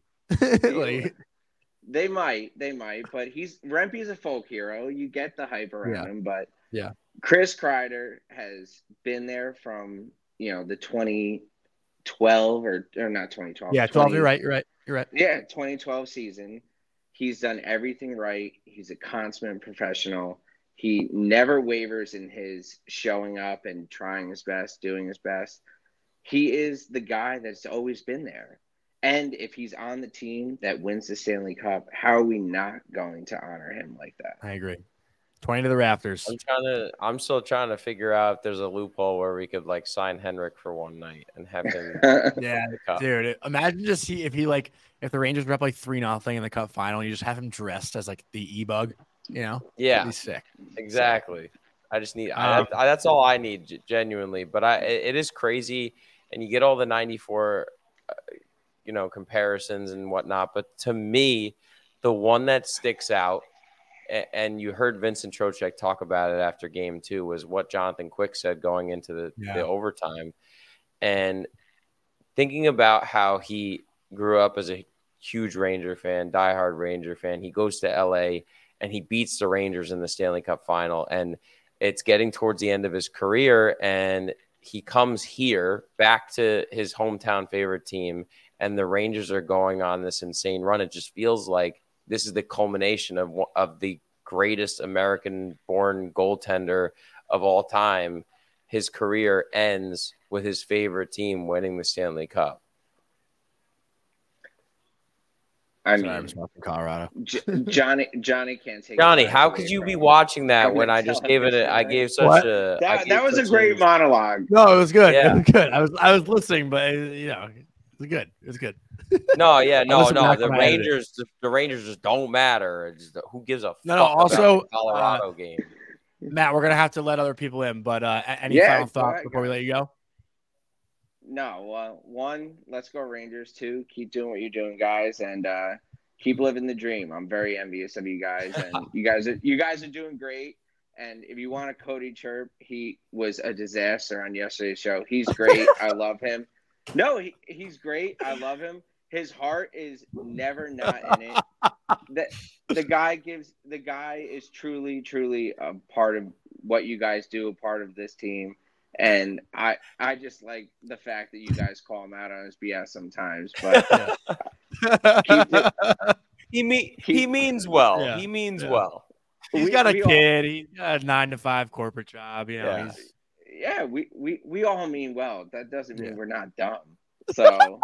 They might, but Rempe's a folk hero. You get the hype around him, but Chris Kreider has been there from the 2012 or not 2012. Yeah, 12. You're right. Yeah, 2012 season. He's done everything right. He's a consummate professional. He never wavers in his showing up and trying his best, doing his best. He is the guy that's always been there. And if he's on the team that wins the Stanley Cup, how are we not going to honor him like that? I agree. 20 to the rafters. I'm still trying to figure out if there's a loophole where we could sign Henrik for one night and have him. Yeah, dude. Imagine if the Rangers were up 3-0 in the Cup final, and you just have him dressed as the E-Bug. Yeah, that'd be sick. Exactly. I just need. That's all I need, genuinely. But it is crazy, and you get all the '94, comparisons and whatnot. But to me, the one that sticks out. And you heard Vincent Trocheck talk about it after game 2 was what Jonathan Quick said going into the overtime. And thinking about how he grew up as a huge Ranger fan, diehard Ranger fan, he goes to LA and he beats the Rangers in the Stanley Cup final. And it's getting towards the end of his career. And he comes here back to his hometown favorite team. And the Rangers are going on this insane run. It just feels like this is the culmination of the greatest American-born goaltender of all time. His career ends with his favorite team winning the Stanley Cup. I mean, I'm from Colorado. Johnny can't take. Johnny, how could you be watching that when I just gave it? I gave such a. That was a great monologue. No, it was good. Yeah. It was good. I was listening, but it was good. It was good. No. The Rangers just don't matter. Who gives a fuck about the Colorado game? Matt, we're gonna have to let other people in, but any final thoughts before we let you go? No. 1, let's go Rangers. 2, keep doing what you're doing, guys, and keep living the dream. I'm very envious of you guys, and you guys are doing great. And if you want a Cody chirp, he was a disaster on yesterday's show. He's great. I love him. No, he's great. I love him. his heart is never not in it. The guy is truly a part of what you guys do, a part of this team. And I just like the fact that you guys call him out on his BS sometimes, but he means well. Yeah. He means well. He's got a kid. He's got a 9-to-5 corporate job. You know, we all mean well. That doesn't mean we're not dumb. So,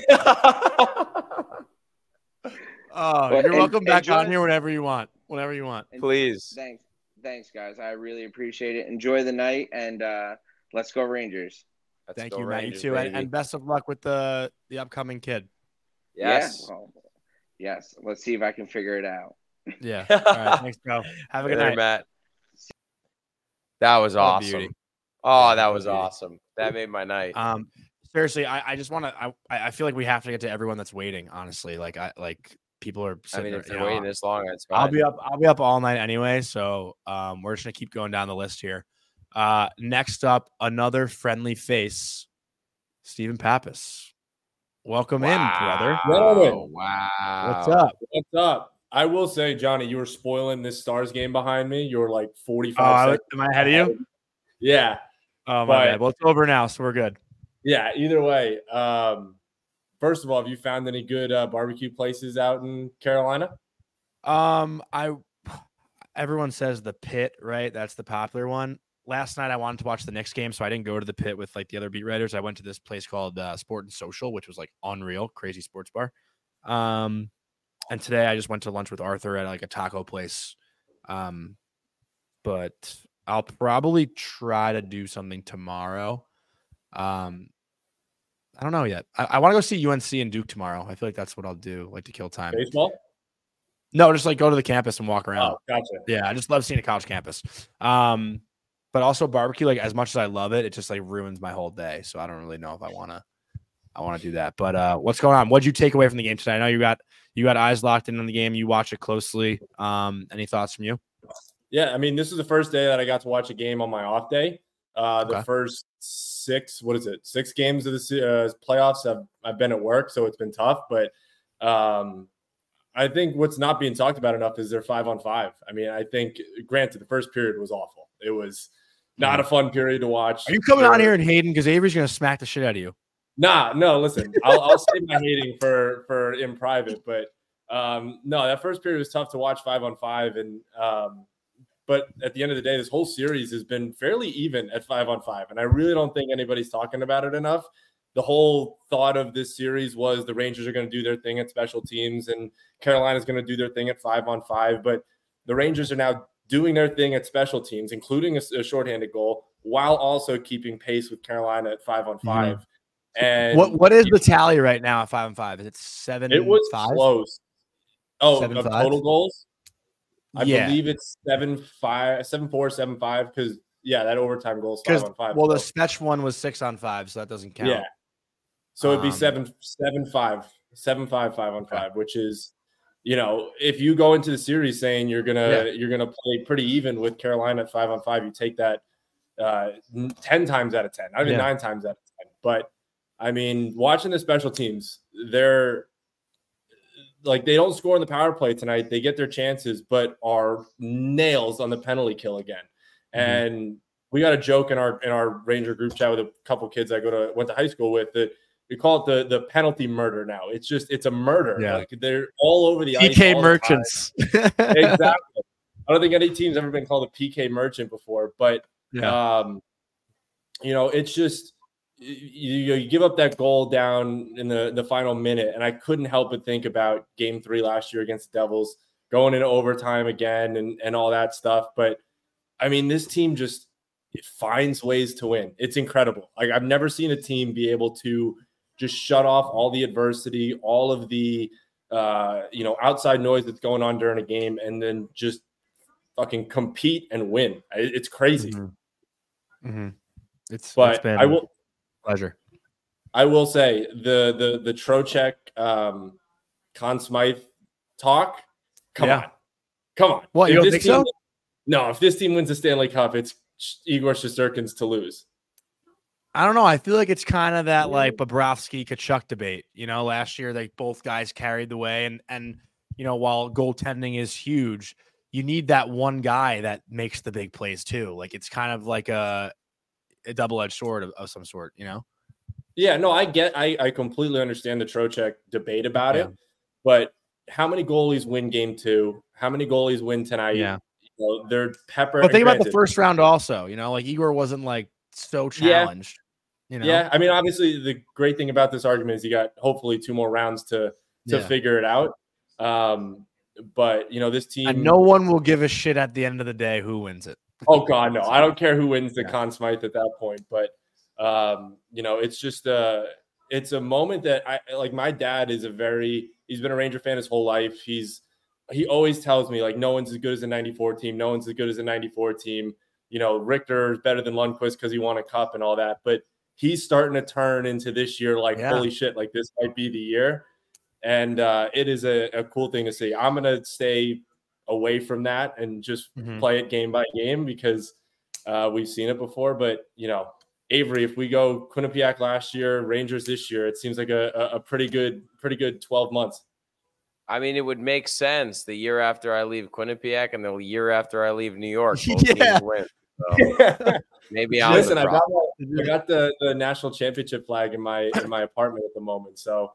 you're welcome back on here whenever you want. Whenever you want, please. Thanks, guys. I really appreciate it. Enjoy the night, and let's go Rangers. Thank you, Matt. You too, and best of luck with the upcoming kid. Yes. Yeah, well, yes. Let's see if I can figure it out. Yeah. All right. Thanks, bro. Have a good night, Matt. That was awesome. Oh, that was awesome. That made my night. Seriously, I just want to. I feel like we have to get to everyone that's waiting. Honestly, people are. If they're waiting this long, it's fine. I'll be up all night anyway. So we're just gonna keep going down the list here. Next up, another friendly face, Stephen Pappas. Welcome in, brother. Wow. What's up? What's up? I will say, Johnny, you were spoiling this Stars game behind me. You were like 45 seconds. Am I ahead of you? Yeah. Oh, my bad. Well, it's over now, so we're good. Yeah, either way. First of all, have you found any good barbecue places out in Carolina? Everyone says the Pit, right? That's the popular one. Last night I wanted to watch the Knicks game, so I didn't go to the Pit with like the other beat writers. I went to this place called Sport and Social, which was like unreal, crazy sports bar. And today I just went to lunch with Arthur at like a taco place. But I'll probably try to do something tomorrow. I don't know yet. I want to go see UNC and Duke tomorrow. I feel like that's what I'll do, like to kill time. Baseball? No, just like go to the campus and walk around. Oh, gotcha. Yeah, I just love seeing a college campus. But also barbecue, like as much as I love it, it just like ruins my whole day. So I don't really know if I want to do that. But what's going on? What'd you take away from the game today? I know you got eyes locked in on the game. You watch it closely. Any thoughts from you? Yeah, I mean, this is the first day that I got to watch a game on my off day. The first 6 games of the playoffs I've been at work, so it's been tough. But I think what's not being talked about enough is their 5-on-5. I mean, I think, granted, the first period was awful. It was not a fun period to watch. Are you coming on here and hating because Avery's going to smack the shit out of you? Nah, no, listen, I'll save my hating for in private. But no, that first period was tough to watch 5-on-5. And but at the end of the day, this whole series has been fairly even at 5-on-5. And I really don't think anybody's talking about it enough. The whole thought of this series was the Rangers are going to do their thing at special teams and Carolina's going to do their thing at 5-on-5. But the Rangers are now doing their thing at special teams, including a shorthanded goal, while also keeping pace with Carolina at 5-on-5. Mm-hmm. And what is the tally right now at 5-on-5? Is it 7? It was close. Oh, of total goals? I believe it's 7-4, 7-5, because that overtime goal is 5-on-5. Well, the Spetch one was 6-on-5, so that doesn't count. Yeah. So it'd be 7-5, 5-on-5, which is, if you go into the series saying you're gonna play pretty even with Carolina at 5-on-5, you take that 10 times out of 10, not even 9 times out of 10. But I mean, watching the special teams, they're like, they don't score in the power play tonight. They get their chances, but are nails on the penalty kill again. Mm-hmm. And we got a joke in our Ranger group chat with a couple kids I went to high school with that we call it the penalty murder now. It's a murder. Yeah. Like, they're all over the ice. PK merchants. Exactly. I don't think any team's ever been called a PK merchant before, but it's just you give up that goal down in the final minute, and I couldn't help but think about Game 3 last year against the Devils, going into overtime again and all that stuff. But I mean, this team just finds ways to win. It's incredible. Like, I've never seen a team be able to just shut off all the adversity, all of the outside noise that's going on during a game, and then just fucking compete and win. It's crazy. Mm-hmm. Mm-hmm. It's been pleasure. I will say the Trocheck Conn Smythe talk. Come on. What, you don't think so? No, if this team wins the Stanley Cup, it's Igor Shesterkin's to lose. I don't know. I feel like it's kind of that like Bobrovsky Kachuk debate. Last year they both guys carried the way, and while goaltending is huge, you need that one guy that makes the big plays too. Like it's kind of like a double-edged sword of some sort. Yeah, no, I completely understand the Trocheck debate about it, but how many goalies win game 2? How many goalies win tonight? Yeah. They're pepper. But think about the first round also, like Igor wasn't like so challenged. Yeah, I mean, obviously the great thing about this argument is you got hopefully 2 more rounds to figure it out. But this team, and no one will give a shit at the end of the day who wins it. Oh God, no! I don't care who wins the Conn Smythe at that point, but it's just it's a moment that I like. My dad is he's been a Ranger fan his whole life. He always tells me like, no one's as good as a '94 team. No one's as good as a '94 team. Richter is better than Lundqvist because he won a cup and all that. But he's starting to turn into this year like, holy shit, like this might be the year. And it is a cool thing to see. I'm gonna stay away from that and just play it game by game because we've seen it before. But Avery, if we go Quinnipiac last year, Rangers this year, it seems like a pretty good 12 months. I mean, it would make sense the year after I leave Quinnipiac and the year after I leave New York. Both teams win. So maybe I'm listen. I got the national championship flag in my apartment at the moment. So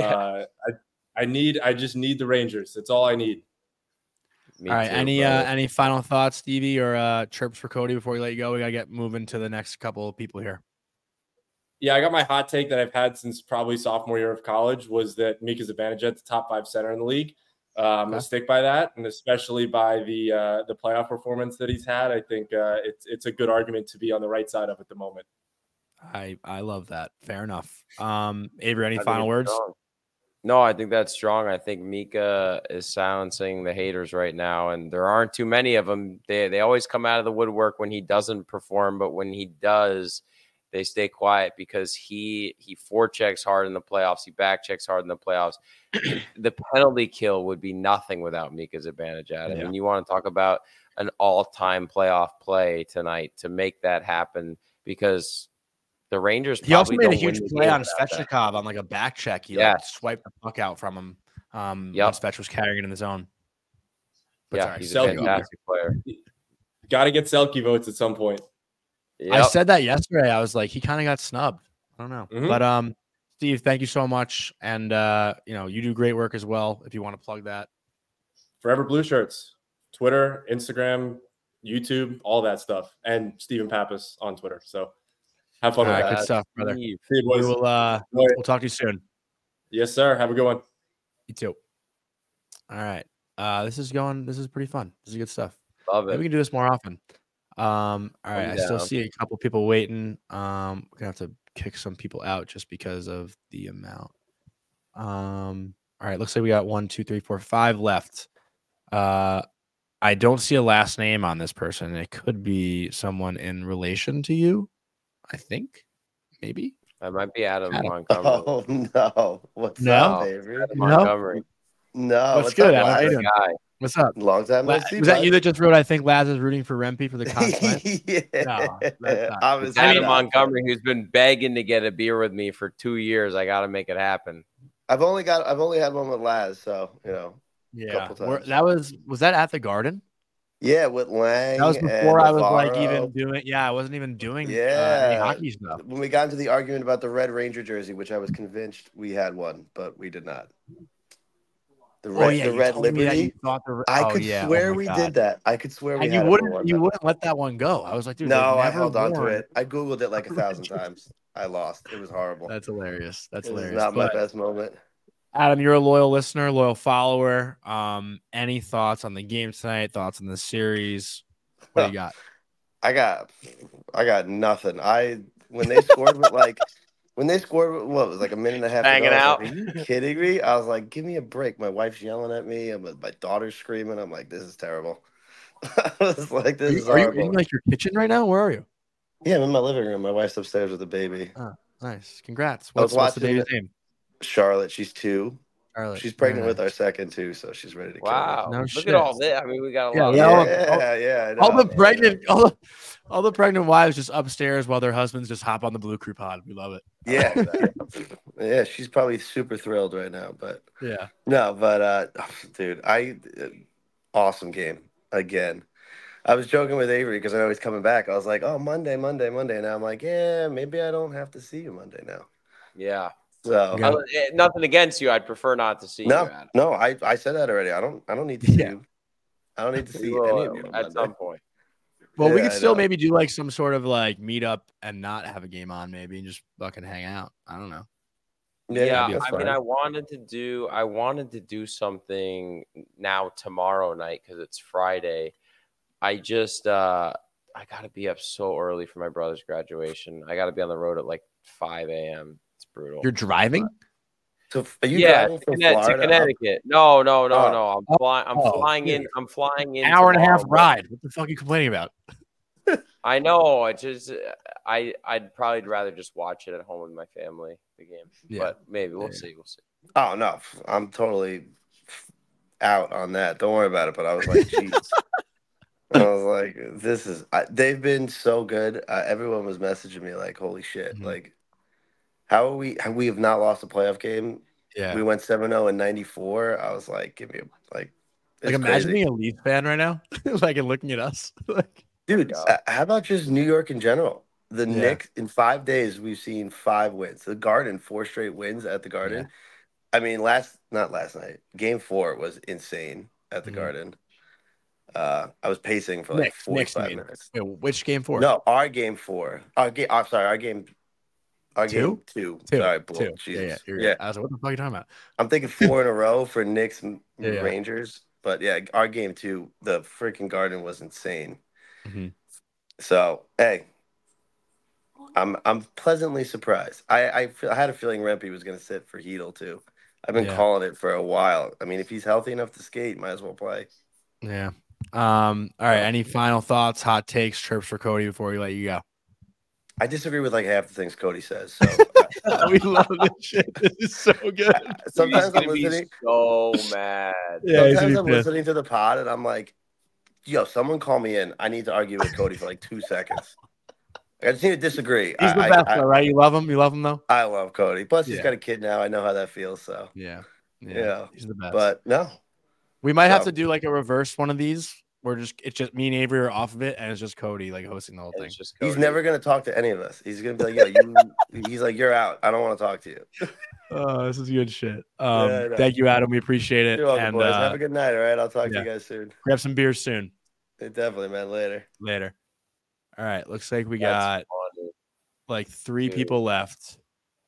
I just need the Rangers. That's all I need. All right. Any final thoughts, Stevie, or chirps for Cody before we let you go? We gotta get moving to the next couple of people here. Yeah, I got my hot take that I've had since probably sophomore year of college was that Mika Zibanejad, the top 5 center in the league. I'm gonna stick by that, and especially by the playoff performance that he's had. I think it's a good argument to be on the right side of at the moment. I love that. Fair enough. Avery, any final words? No, I think that's strong. I think Mika is silencing the haters right now, and there aren't too many of them. They always come out of the woodwork when he doesn't perform, but when he does, they stay quiet because he forechecks hard in the playoffs. He backchecks hard in the playoffs. The penalty kill would be nothing without Mika Zibanejad. I mean, you want to talk about an all-time playoff play tonight to make that happen because the Rangers. He also made a huge play on Svechnikov on like a back check. He swiped the puck out from him. When Svech was carrying it in the zone. But he's a fantastic player. Got to get Selke votes at some point. Yep. I said that yesterday. I was like, he kind of got snubbed. I don't know. But Steve, thank you so much. And you do great work as well. If you want to plug that. Forever Blue Shirts, Twitter, Instagram, YouTube, all that stuff. And Stephen Pappas on Twitter. So have fun with that. Good stuff, brother. We'll talk to you soon. Yes, sir. Have a good one. You too. All right. This is pretty fun. This is good stuff. Love it. Maybe we can do this more often. All right. I still see a couple people waiting. We're gonna have to kick some people out just because of the amount. All right. Looks like we got 1, 2, 3, 4, 5 left. I don't see a last name on this person. It could be someone in relation to you. I think maybe that might be Adam Montgomery. Oh no! What's up, Avery? Montgomery. No, what's good, Adam? What's up? Long time no see. Was that you that just wrote? I think Laz is rooting for Rempe for the contract. It's Adam Montgomery who's been begging to get a beer with me for 2 years. I got to make it happen. I've only had one with Laz, so Yeah, was that at the Garden? Yeah, with Lang. That was before I was like even doing. Yeah, I wasn't even doing any hockey stuff. When we got into the argument about the Red Ranger jersey, which I was convinced we had one, but we did not. The Red Liberty. I could swear we did that. I could swear we. And you wouldn't let that one go. I was like, dude, no, I held on to it. I googled it like 1,000 times. I lost. It was horrible. That's hilarious. That's hilarious. Not my best moment. Adam, you're a loyal listener, loyal follower. Any thoughts on the game tonight? Thoughts on the series? What do you got? I got nothing. When they scored with what was like a minute and a half hanging out. Like, are you kidding me? I was like, give me a break. My wife's yelling at me. My daughter's screaming. I'm like, this is terrible. I was like, this is horrible. Are you in like your kitchen right now? Where are you? Yeah, I'm in my living room. My wife's upstairs with the baby. Oh, nice. Congrats. What's the baby's name? Charlotte. She's 2. Charlotte. She's pregnant with our second too, so she's ready to kill Wow. me. Look at all this. I mean, we got a lot. Yeah. All the pregnant wives just upstairs while their husbands just hop on the Blue Crew pod. We love it. Yeah. Yeah, she's probably super thrilled right now, but dude, awesome game again. I was joking with Avery because I know he's coming back. I was like, oh, Monday. Now I'm like, yeah, maybe I don't have to see you Monday now. Yeah. So nothing against you. I'd prefer not to see you. Adam. No, I said that already. I don't need to see you. I don't need to see any of you at some point. Well, we could still maybe do like some sort of like meet up and not have a game on, maybe, and just fucking hang out. I don't know. Yeah, I mean, I wanted to do something now tomorrow night because it's Friday. I just I gotta be up so early for my brother's graduation. I gotta be on the road at like 5 a.m. It's brutal. You're driving? So are you driving from Florida to Connecticut? No. I'm flying in. I'm flying in. Hour and a half ride. What the fuck are you complaining about? I know. I'd probably rather just watch it at home with my family, the game. But maybe we'll see. We'll see. Oh no, I'm totally out on that. Don't worry about it. But I was like, jeez. I was like, they've been so good. Everyone was messaging me like, holy shit. Mm-hmm. Like, we have not lost a playoff game. Yeah. We went 7-0 in 94. I was like, give me imagine being a Leafs fan right now. Like, and looking at us. Like, dude, how about just New York in general? The Knicks, in 5 days, we've seen 5 wins. The Garden, 4 straight wins at the Garden. Yeah. I mean, not last night. Game 4 was insane at the Garden. I was pacing for like 45 minutes. Wait, which game 4? No, our game 4. Our game 2. Sorry, Two. Jesus. Yeah. I was like, what the fuck are you talking about? I'm thinking 4 in a row for Knicks and Rangers. But yeah, our game 2, the freaking Garden was insane. Mm-hmm. So, hey, I'm pleasantly surprised. I had a feeling Rempe was going to sit for Hedel too. I've been calling it for a while. I mean, if he's healthy enough to skate, might as well play. Yeah. All right. Any final thoughts, hot takes, chirps for Cody before we let you go? I disagree with like half the things Cody says. So we love this shit. This is so good. Sometimes I'm listening. So mad. Sometimes I'm listening to the pod and I'm like, yo, someone call me in. I need to argue with Cody for like 2 seconds. I just need to disagree. He's the best, though, right? You love him? You love him, though? I love Cody. Plus, he's got a kid now. I know how that feels. So yeah. He's the best. But no. We might have to do like a reverse one of these where it's just me and Avery are off of it, and it's just Cody like hosting the whole thing. He's never gonna talk to any of us. He's gonna be like, "Yo, he's like, you're out. I don't want to talk to you." Oh, this is good shit. Thank you, Adam. We appreciate it. You're welcome, boys. Have a good night. All right, I'll talk to you guys soon. Grab some beers soon. Definitely, man. Later. All right. Looks like we got like 3 people left.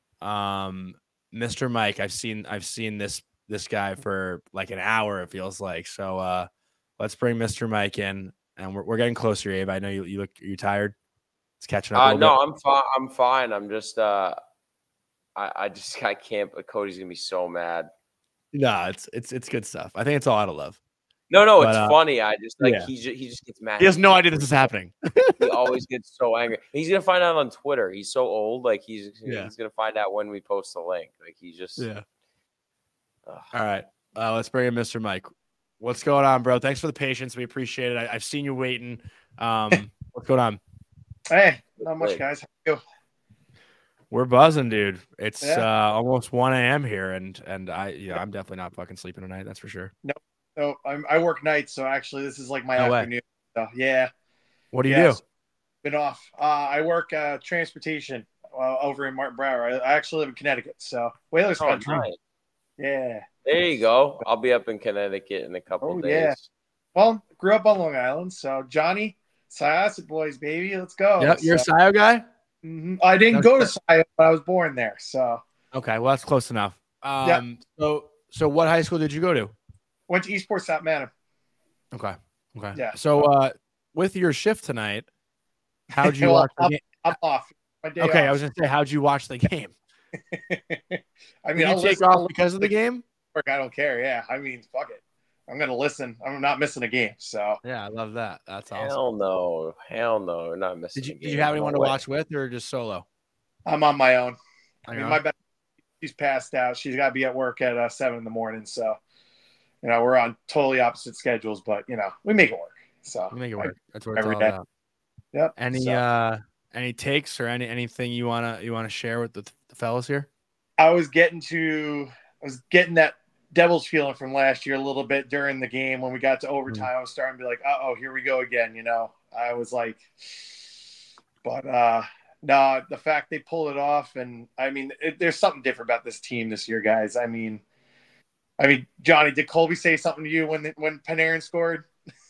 Mr. Mike, I've seen this guy for like an hour, it feels like. So let's bring Mr. Mike in, and we're getting closer, Abe. I know you tired. It's catching up. No, I'm fine. I'm just I can't. Cody's gonna be so mad. No, it's good stuff. I think it's all out of love. No, it's funny. I just he just gets mad. He has no idea this is happening. He always gets so angry. He's gonna find out on Twitter. He's so old. Like he's gonna find out when we post the link. Like he's just All right, let's bring in Mr. Mike. What's going on, bro? Thanks for the patience. We appreciate it. I've seen you waiting. What's going on? Hey, not much, guys. How are you? We're buzzing, dude. It's almost 1 a.m. here, and I'm definitely not fucking sleeping tonight. That's for sure. No. So I work nights, so actually this is like my afternoon. So, yeah. What do you do? Been off. I work transportation over in Martin Brower. I actually live in Connecticut, so Whalers country. Nice. Yeah. There you go. I'll be up in Connecticut in a couple of days. Yeah. Well, grew up on Long Island, so Johnny, Syosset boys, baby, let's go. Yep, you're a Scio guy? Mm-hmm. I didn't go to Scio, but I was born there. So okay, well that's close enough. So what high school did you go to? Went to Eastport, South Manor. Okay. Yeah. So with your shift tonight, how'd you watch the game? I'm off. My day off. I was gonna say, how'd you watch the game? I mean, I'll take off because of the game. I don't care. Yeah, I mean, fuck it. I'm gonna listen. I'm not missing a game. So yeah, I love that. That's awesome. Hell no, we're not missing. Did you have anyone to watch with, or just solo? I'm on my own. I mean, she's passed out. She's got to be at work at 7 a.m. So, we're on totally opposite schedules, but we make it work. So we make it work. That's what it's all about. Yep. Any takes or anything you wanna share with the fellas here? I was getting that Devils feeling from last year a little bit during the game when we got to overtime. I was starting to be like, oh, here we go again. I was like, but no, the fact they pulled it off, and I mean, there's something different about this team this year, guys. I mean, Johnny, did Colby say something to you when Panarin scored?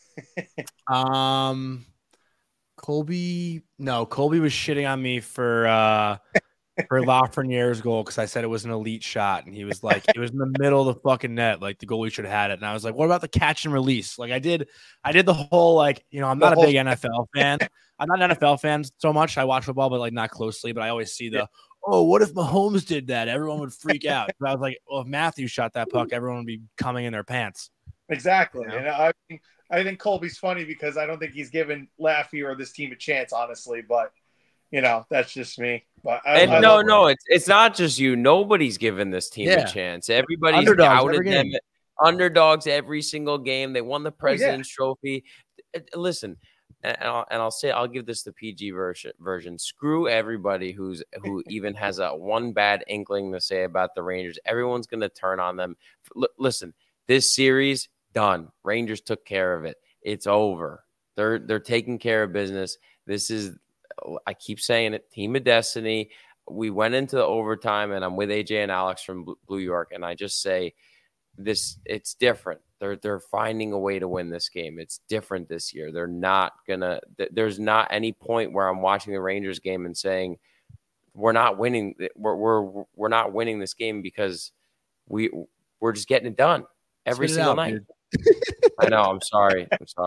Colby was shitting on me for Lafreniere's goal because I said it was an elite shot, and he was like, it was in the middle of the fucking net, like the goalie should have had it. And I was like, what about the catch and release? Like I did the whole I'm not a big NFL fan. I'm not an NFL fan so much. I watch football, but like not closely. But I always see what if Mahomes did that? Everyone would freak out. But I was like, well, if Matthew shot that puck, everyone would be coming in their pants. Exactly. And I think Colby's funny because I don't think he's given Laffy or this team a chance, honestly. But that's just me. But it's not just you. Nobody's given this team a chance. Everybody's doubted them. Underdogs every single game. They won the President's Trophy. Listen, and I'll give this the PG version. Screw everybody who even has a one bad inkling to say about the Rangers. Everyone's going to turn on them. Listen, this series done. Rangers took care of it. It's over. They're taking care of business. This is, I keep saying it, team of destiny. We went into the overtime, and I'm with AJ and Alex from Blue York, and I just say it's different. They're finding a way to win this game. It's different this year. They're not gonna. There's not any point where I'm watching the Rangers game and saying we're not winning. We're not winning this game because we're just getting it done every single night. I know. I'm sorry.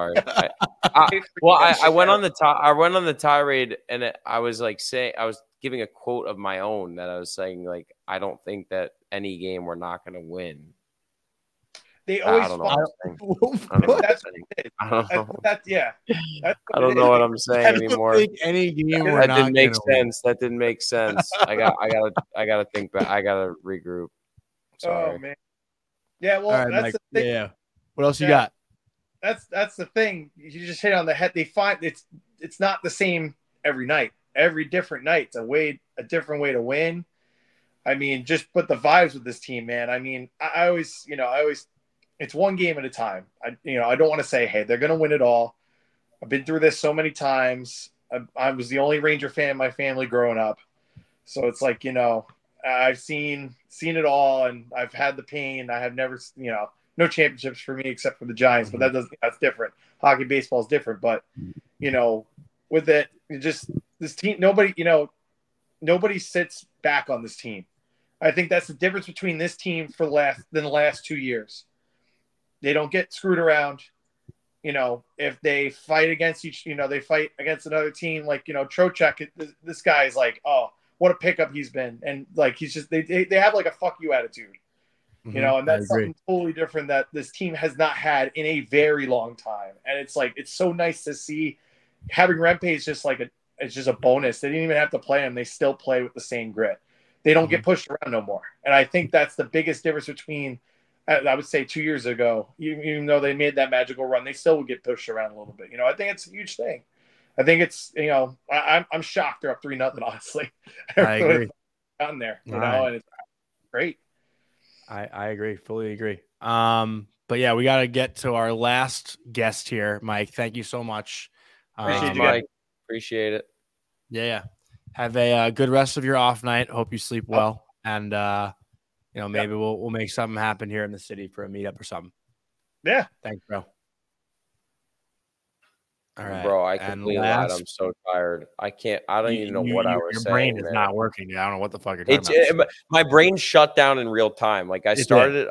I went on the tirade, and I was like I was giving a quote of my own that I was saying, like, I don't think that any game we're not going to win. They always. I don't know. I don't know what I'm saying anymore. Any game that didn't make sense. That didn't make sense. I gotta think back. I gotta regroup. Sorry. Oh man. Yeah. Well, right, that's Mike. the thing. Yeah. What else you got? That's the thing. You just hit on the head. They find it's not the same every night. Every different night's a different way to win. I mean, just put the vibes with this team, man. I mean, I always, it's one game at a time. I don't want to say, hey, they're going to win it all. I've been through this so many times. I was the only Ranger fan in my family growing up. So it's like, I've seen it all, and I've had the pain. I have never, no championships for me except for the Giants, but that's different. Hockey, baseball is different. But, with it, just this team, nobody sits back on this team. I think that's the difference between this team than the last 2 years. They don't get screwed around. If they fight against they fight against another team like, Trocheck, this guy is like, oh, what a pickup he's been. And like, he's just, they have like a fuck you attitude, and that's something totally different that this team has not had in a very long time. And it's like, it's so nice to see having Rempe is just like it's just a bonus. They didn't even have to play him. They still play with the same grit. They don't get pushed around no more. And I think that's the biggest difference between, I would say 2 years ago, even though they made that magical run, they still would get pushed around a little bit. I think it's a huge thing. I think it's, I'm shocked they're up 3-0, honestly. I agree. Down there, and it's great. I agree. Fully agree. But yeah, we got to get to our last guest here. Mike, thank you so much. Appreciate you, Mike. Appreciate it. Yeah. Have a good rest of your off night. Hope you sleep well. And, maybe we'll make something happen here in the city for a meetup or something. Yeah. Thanks, bro. All right. Bro, I completely lied. I'm so tired. I don't even know what I was saying. Your brain is not working. I don't know what the fuck you're talking about. My brain shut down in real time. Like I started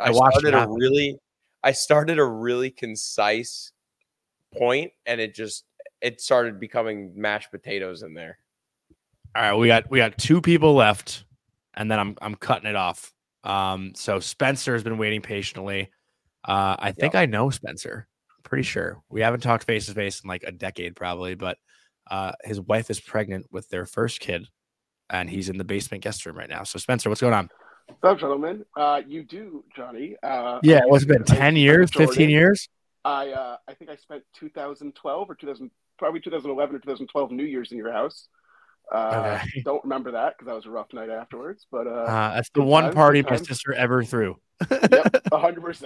a really concise point, and it started becoming mashed potatoes in there. All right, we got two people left, and then I'm cutting it off. So Spencer has been waiting patiently. I think I know Spencer. Pretty sure we haven't talked face to face in like a decade, probably. But his wife is pregnant with their first kid, and he's in the basement guest room right now. So Spencer, what's going on? So, gentlemen, you do, Johnny. Yeah, what's it been? 10 years, 15 years? I think I spent 2012 or 2011 or 2012 New Year's in your house. Okay. Don't remember that because that was a rough night afterwards. But that's the one party my sister ever threw. Yep, 100%.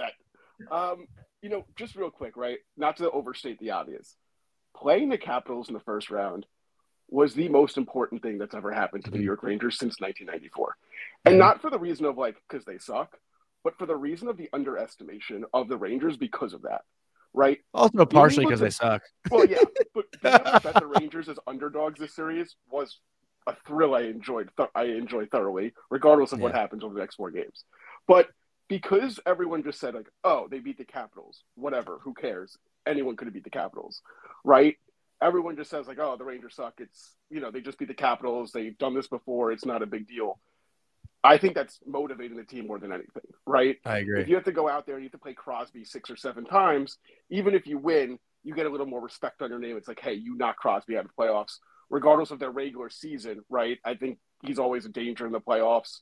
Just real quick, right? Not to overstate the obvious. Playing the Capitals in the first round was the most important thing that's ever happened to the New York Rangers since 1994. And not for the reason of because they suck, but for the reason of the underestimation of the Rangers because of that, right? Also partially because they suck. Well, yeah, but being able to bet the Rangers as underdogs this series was a thrill I enjoyed thoroughly, regardless of what happens over the next 4 games. But because everyone just said oh, they beat the Capitals, whatever, who cares? Anyone could have beat the Capitals, right? Everyone just says oh, the Rangers suck. It's, they just beat the Capitals. They've done this before. It's not a big deal. I think that's motivating the team more than anything, right? I agree. If you have to go out there and you have to play Crosby 6 or 7 times, even if you win, you get a little more respect on your name. It's hey, you knock Crosby out of the playoffs, regardless of their regular season, right? I think he's always a danger in the playoffs.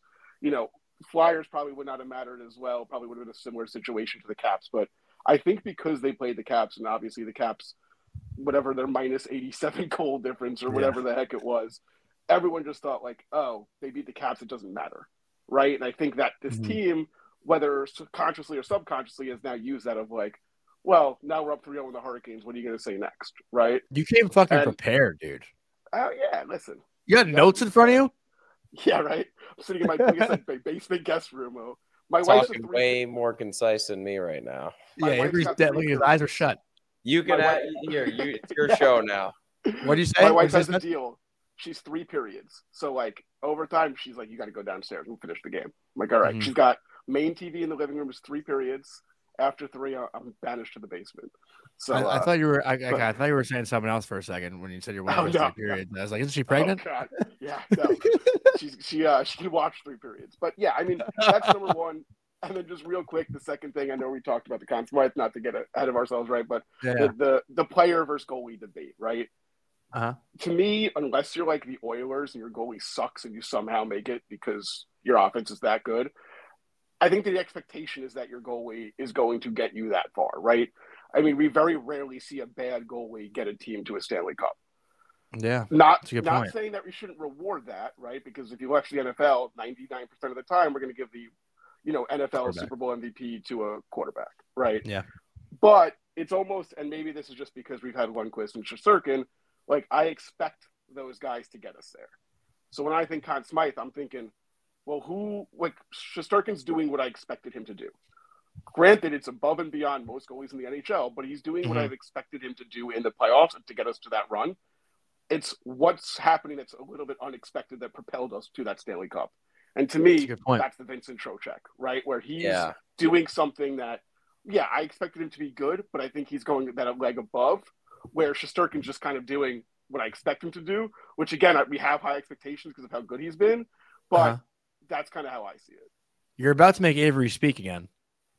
Flyers probably would not have mattered as well. Probably would have been a similar situation to the Caps. But I think because they played the Caps, and obviously the Caps, whatever their minus 87 goal difference or whatever the heck it was, everyone just thought oh, they beat the Caps, it doesn't matter, right? And I think that this team, whether consciously or subconsciously, has now used that of well, now we're up 3-0 in the Hurricanes. What are you going to say next, right? You came fucking prepared, dude. Oh, yeah, listen. You got notes in front of you? Yeah, right. I'm sitting in my basement guest room. My wife's way more concise than me right now. Yeah, Avery's dead. Look, his eyes are shut. You can it's your show now. What do you say? My wife has a deal. She's 3 periods. So overtime, she's you got to go downstairs and finish the game. I'm all right. She's got main TV in the living room is 3 periods. After 3, I'm banished to the basement. So I thought you were. I thought you were saying something else for a second when you said you're one of those 3 periods. I was isn't she pregnant? Oh, God. Yeah, no. she can watch 3 periods. But yeah, I mean that's number one. And then just real quick, the second thing, I know we talked about the Conn Smythe, not to get ahead of ourselves, right? But the player versus goalie debate, right? To me, unless you're the Oilers and your goalie sucks and you somehow make it because your offense is that good, I think the expectation is that your goalie is going to get you that far, right? I mean, we very rarely see a bad goalie get a team to a Stanley Cup. Yeah, not saying that we shouldn't reward that, right? Because if you watch the NFL, 99% of the time, we're going to give the NFL Super Bowl MVP to a quarterback, right? Yeah. But it's almost, and maybe this is just because we've had Lundqvist and Shesterkin, I expect those guys to get us there. So when I think Conn Smythe, I'm thinking, well, Shesterkin's doing what I expected him to do. Granted, it's above and beyond most goalies in the NHL, but he's doing what I've expected him to do in the playoffs to get us to that run. It's what's happening that's a little bit unexpected that propelled us to that Stanley Cup. And to me, that's the Vincent Trocheck, right? Where he's doing something that, I expected him to be good, but I think he's going that a leg above, where Shesterkin's just kind of doing what I expect him to do, which again, we have high expectations because of how good he's been, but that's kind of how I see it. You're about to make Avery speak again.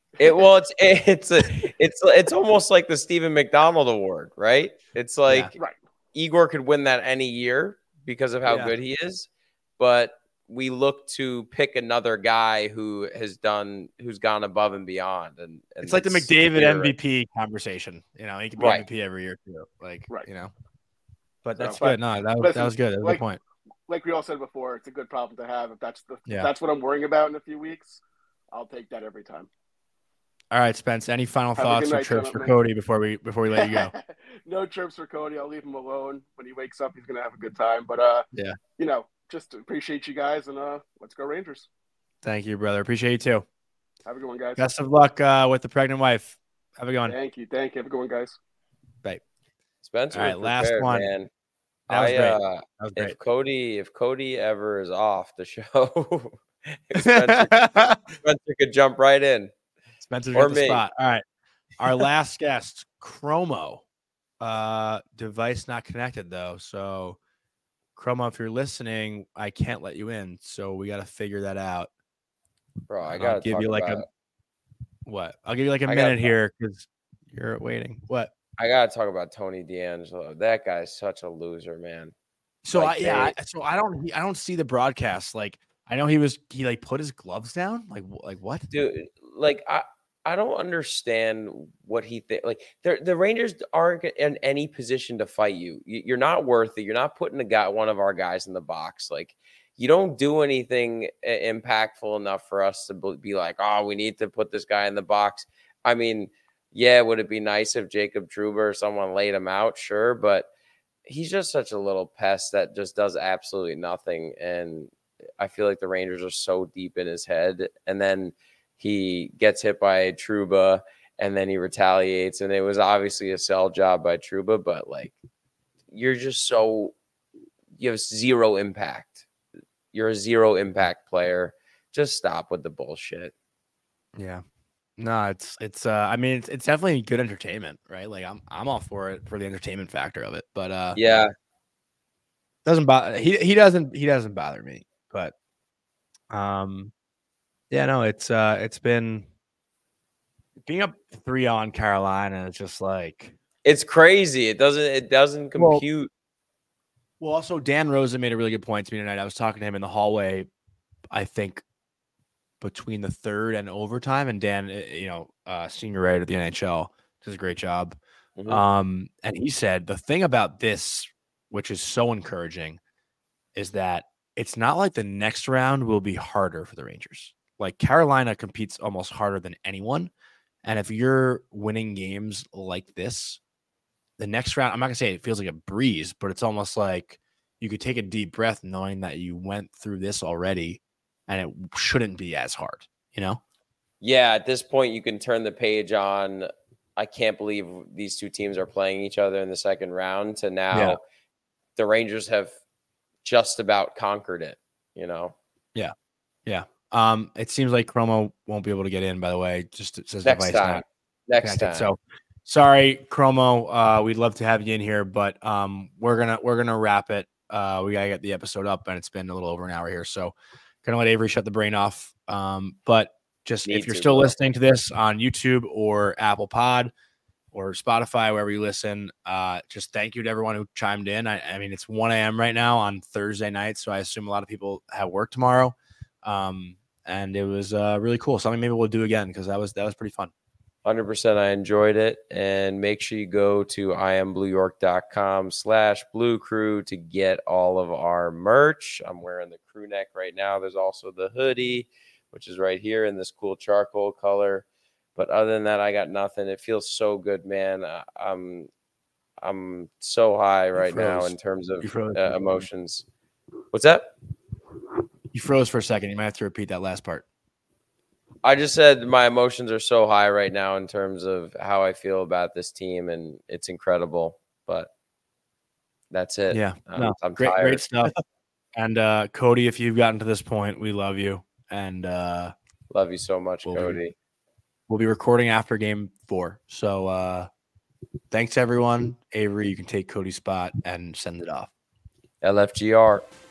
It's almost like the Stephen McDonald Award, right? It's Igor could win that any year because of how good he is, but we look to pick another guy who's gone above and beyond, and it's like the McDavid MVP conversation. He could be MVP every year too. But that's good. No, that was good. That was a good point. Like we all said before, it's a good problem to have. If that's that's what I'm worrying about in a few weeks, I'll take that every time. All right, Spence. Any final thoughts or trips for Cody before we let you go? No trips for Cody. I'll leave him alone. When he wakes up, he's gonna have a good time. But just appreciate you guys, and let's go Rangers. Thank you, brother. Appreciate you too. Have a good one, guys. Best of luck with the pregnant wife. Have a good one. Thank you. Have a good one, guys. Bye. Spencer. All right, last one. Man. That was great. If Cody ever is off the show, Spencer could jump right in. Spencer's got the spot. All right. Our last guest, Chromo. Device not connected though. So Chromo, if you're listening, I can't let you in. So we got to figure that out. Bro, I got to give you what? I'll give you a minute here because you're waiting. What? I got to talk about Tony DeAngelo. That guy's such a loser, man. So I don't see the broadcast. I know he like put his gloves down. Like what? Dude, like I don't understand what he think. Like the Rangers aren't in any position to fight you. You're not worth it. You're not putting one of our guys in the box. Like you don't do anything impactful enough for us to be like, oh, we need to put this guy in the box. I mean, yeah, would it be nice if Jacob Trouba or someone laid him out? Sure, but he's just such a little pest that just does absolutely nothing. And I feel like the Rangers are so deep in his head. And then he gets hit by Trouba and then he retaliates. And it was obviously a sell job by Trouba, but like, you're just you have zero impact. You're a zero impact player. Just stop with the bullshit. Yeah. No, it's I mean it's definitely good entertainment, right? Like I'm all for it for the entertainment factor of it. But yeah. Doesn't bother he doesn't bother me. But yeah, no, it's been being up 3 on Carolina. It's just like it's crazy. It doesn't compute. Well, also Dan Rosen made a really good point to me tonight. I was talking to him in the hallway, I think between the third and overtime, and Dan, senior writer at the NHL, does a great job. Mm-hmm. And he said the thing about this, which is so encouraging, is that it's not like the next round will be harder for the Rangers. Like Carolina competes almost harder than anyone. And if you're winning games like this, the next round, I'm not gonna say it feels like a breeze, but it's almost like you could take a deep breath knowing that you went through this already and it shouldn't be as hard, you know? Yeah, at this point you can turn the page on I can't believe these two teams are playing each other in the second round to now the Rangers have just about conquered it, you know? Yeah. Yeah. It seems like Chromo won't be able to get in, by the way. Just it says next time. Next time. So sorry, Chromo. We'd love to have you in here, but we're gonna wrap it. We gotta get the episode up, and it's been a little over an hour here. So gonna let Avery shut the brain off. But just if you're still listening to this on YouTube or Apple Pod or Spotify, wherever you listen, just thank you to everyone who chimed in. I mean, it's 1 a.m. right now on Thursday night, so I assume a lot of people have work tomorrow. And it was really cool. Something maybe we'll do again because that was pretty fun. 100%. I enjoyed it. And make sure you go to iamblueyork.com/Blue Crew to get all of our merch. I'm wearing the crew neck right now. There's also the hoodie, which is right here in this cool charcoal color. But other than that, I got nothing. It feels so good, man. I'm so high right now in terms of emotions. What's that? You froze for a second. You might have to repeat that last part. I just said my emotions are so high right now in terms of how I feel about this team, and it's incredible. But that's it. Yeah, I'm great, tired. great stuff. And Cody, if you've gotten to this point, we love you. And love you so much, Cody. We'll be recording after Game 4. So thanks, everyone. Avery, you can take Cody's spot and send it off. LFGR.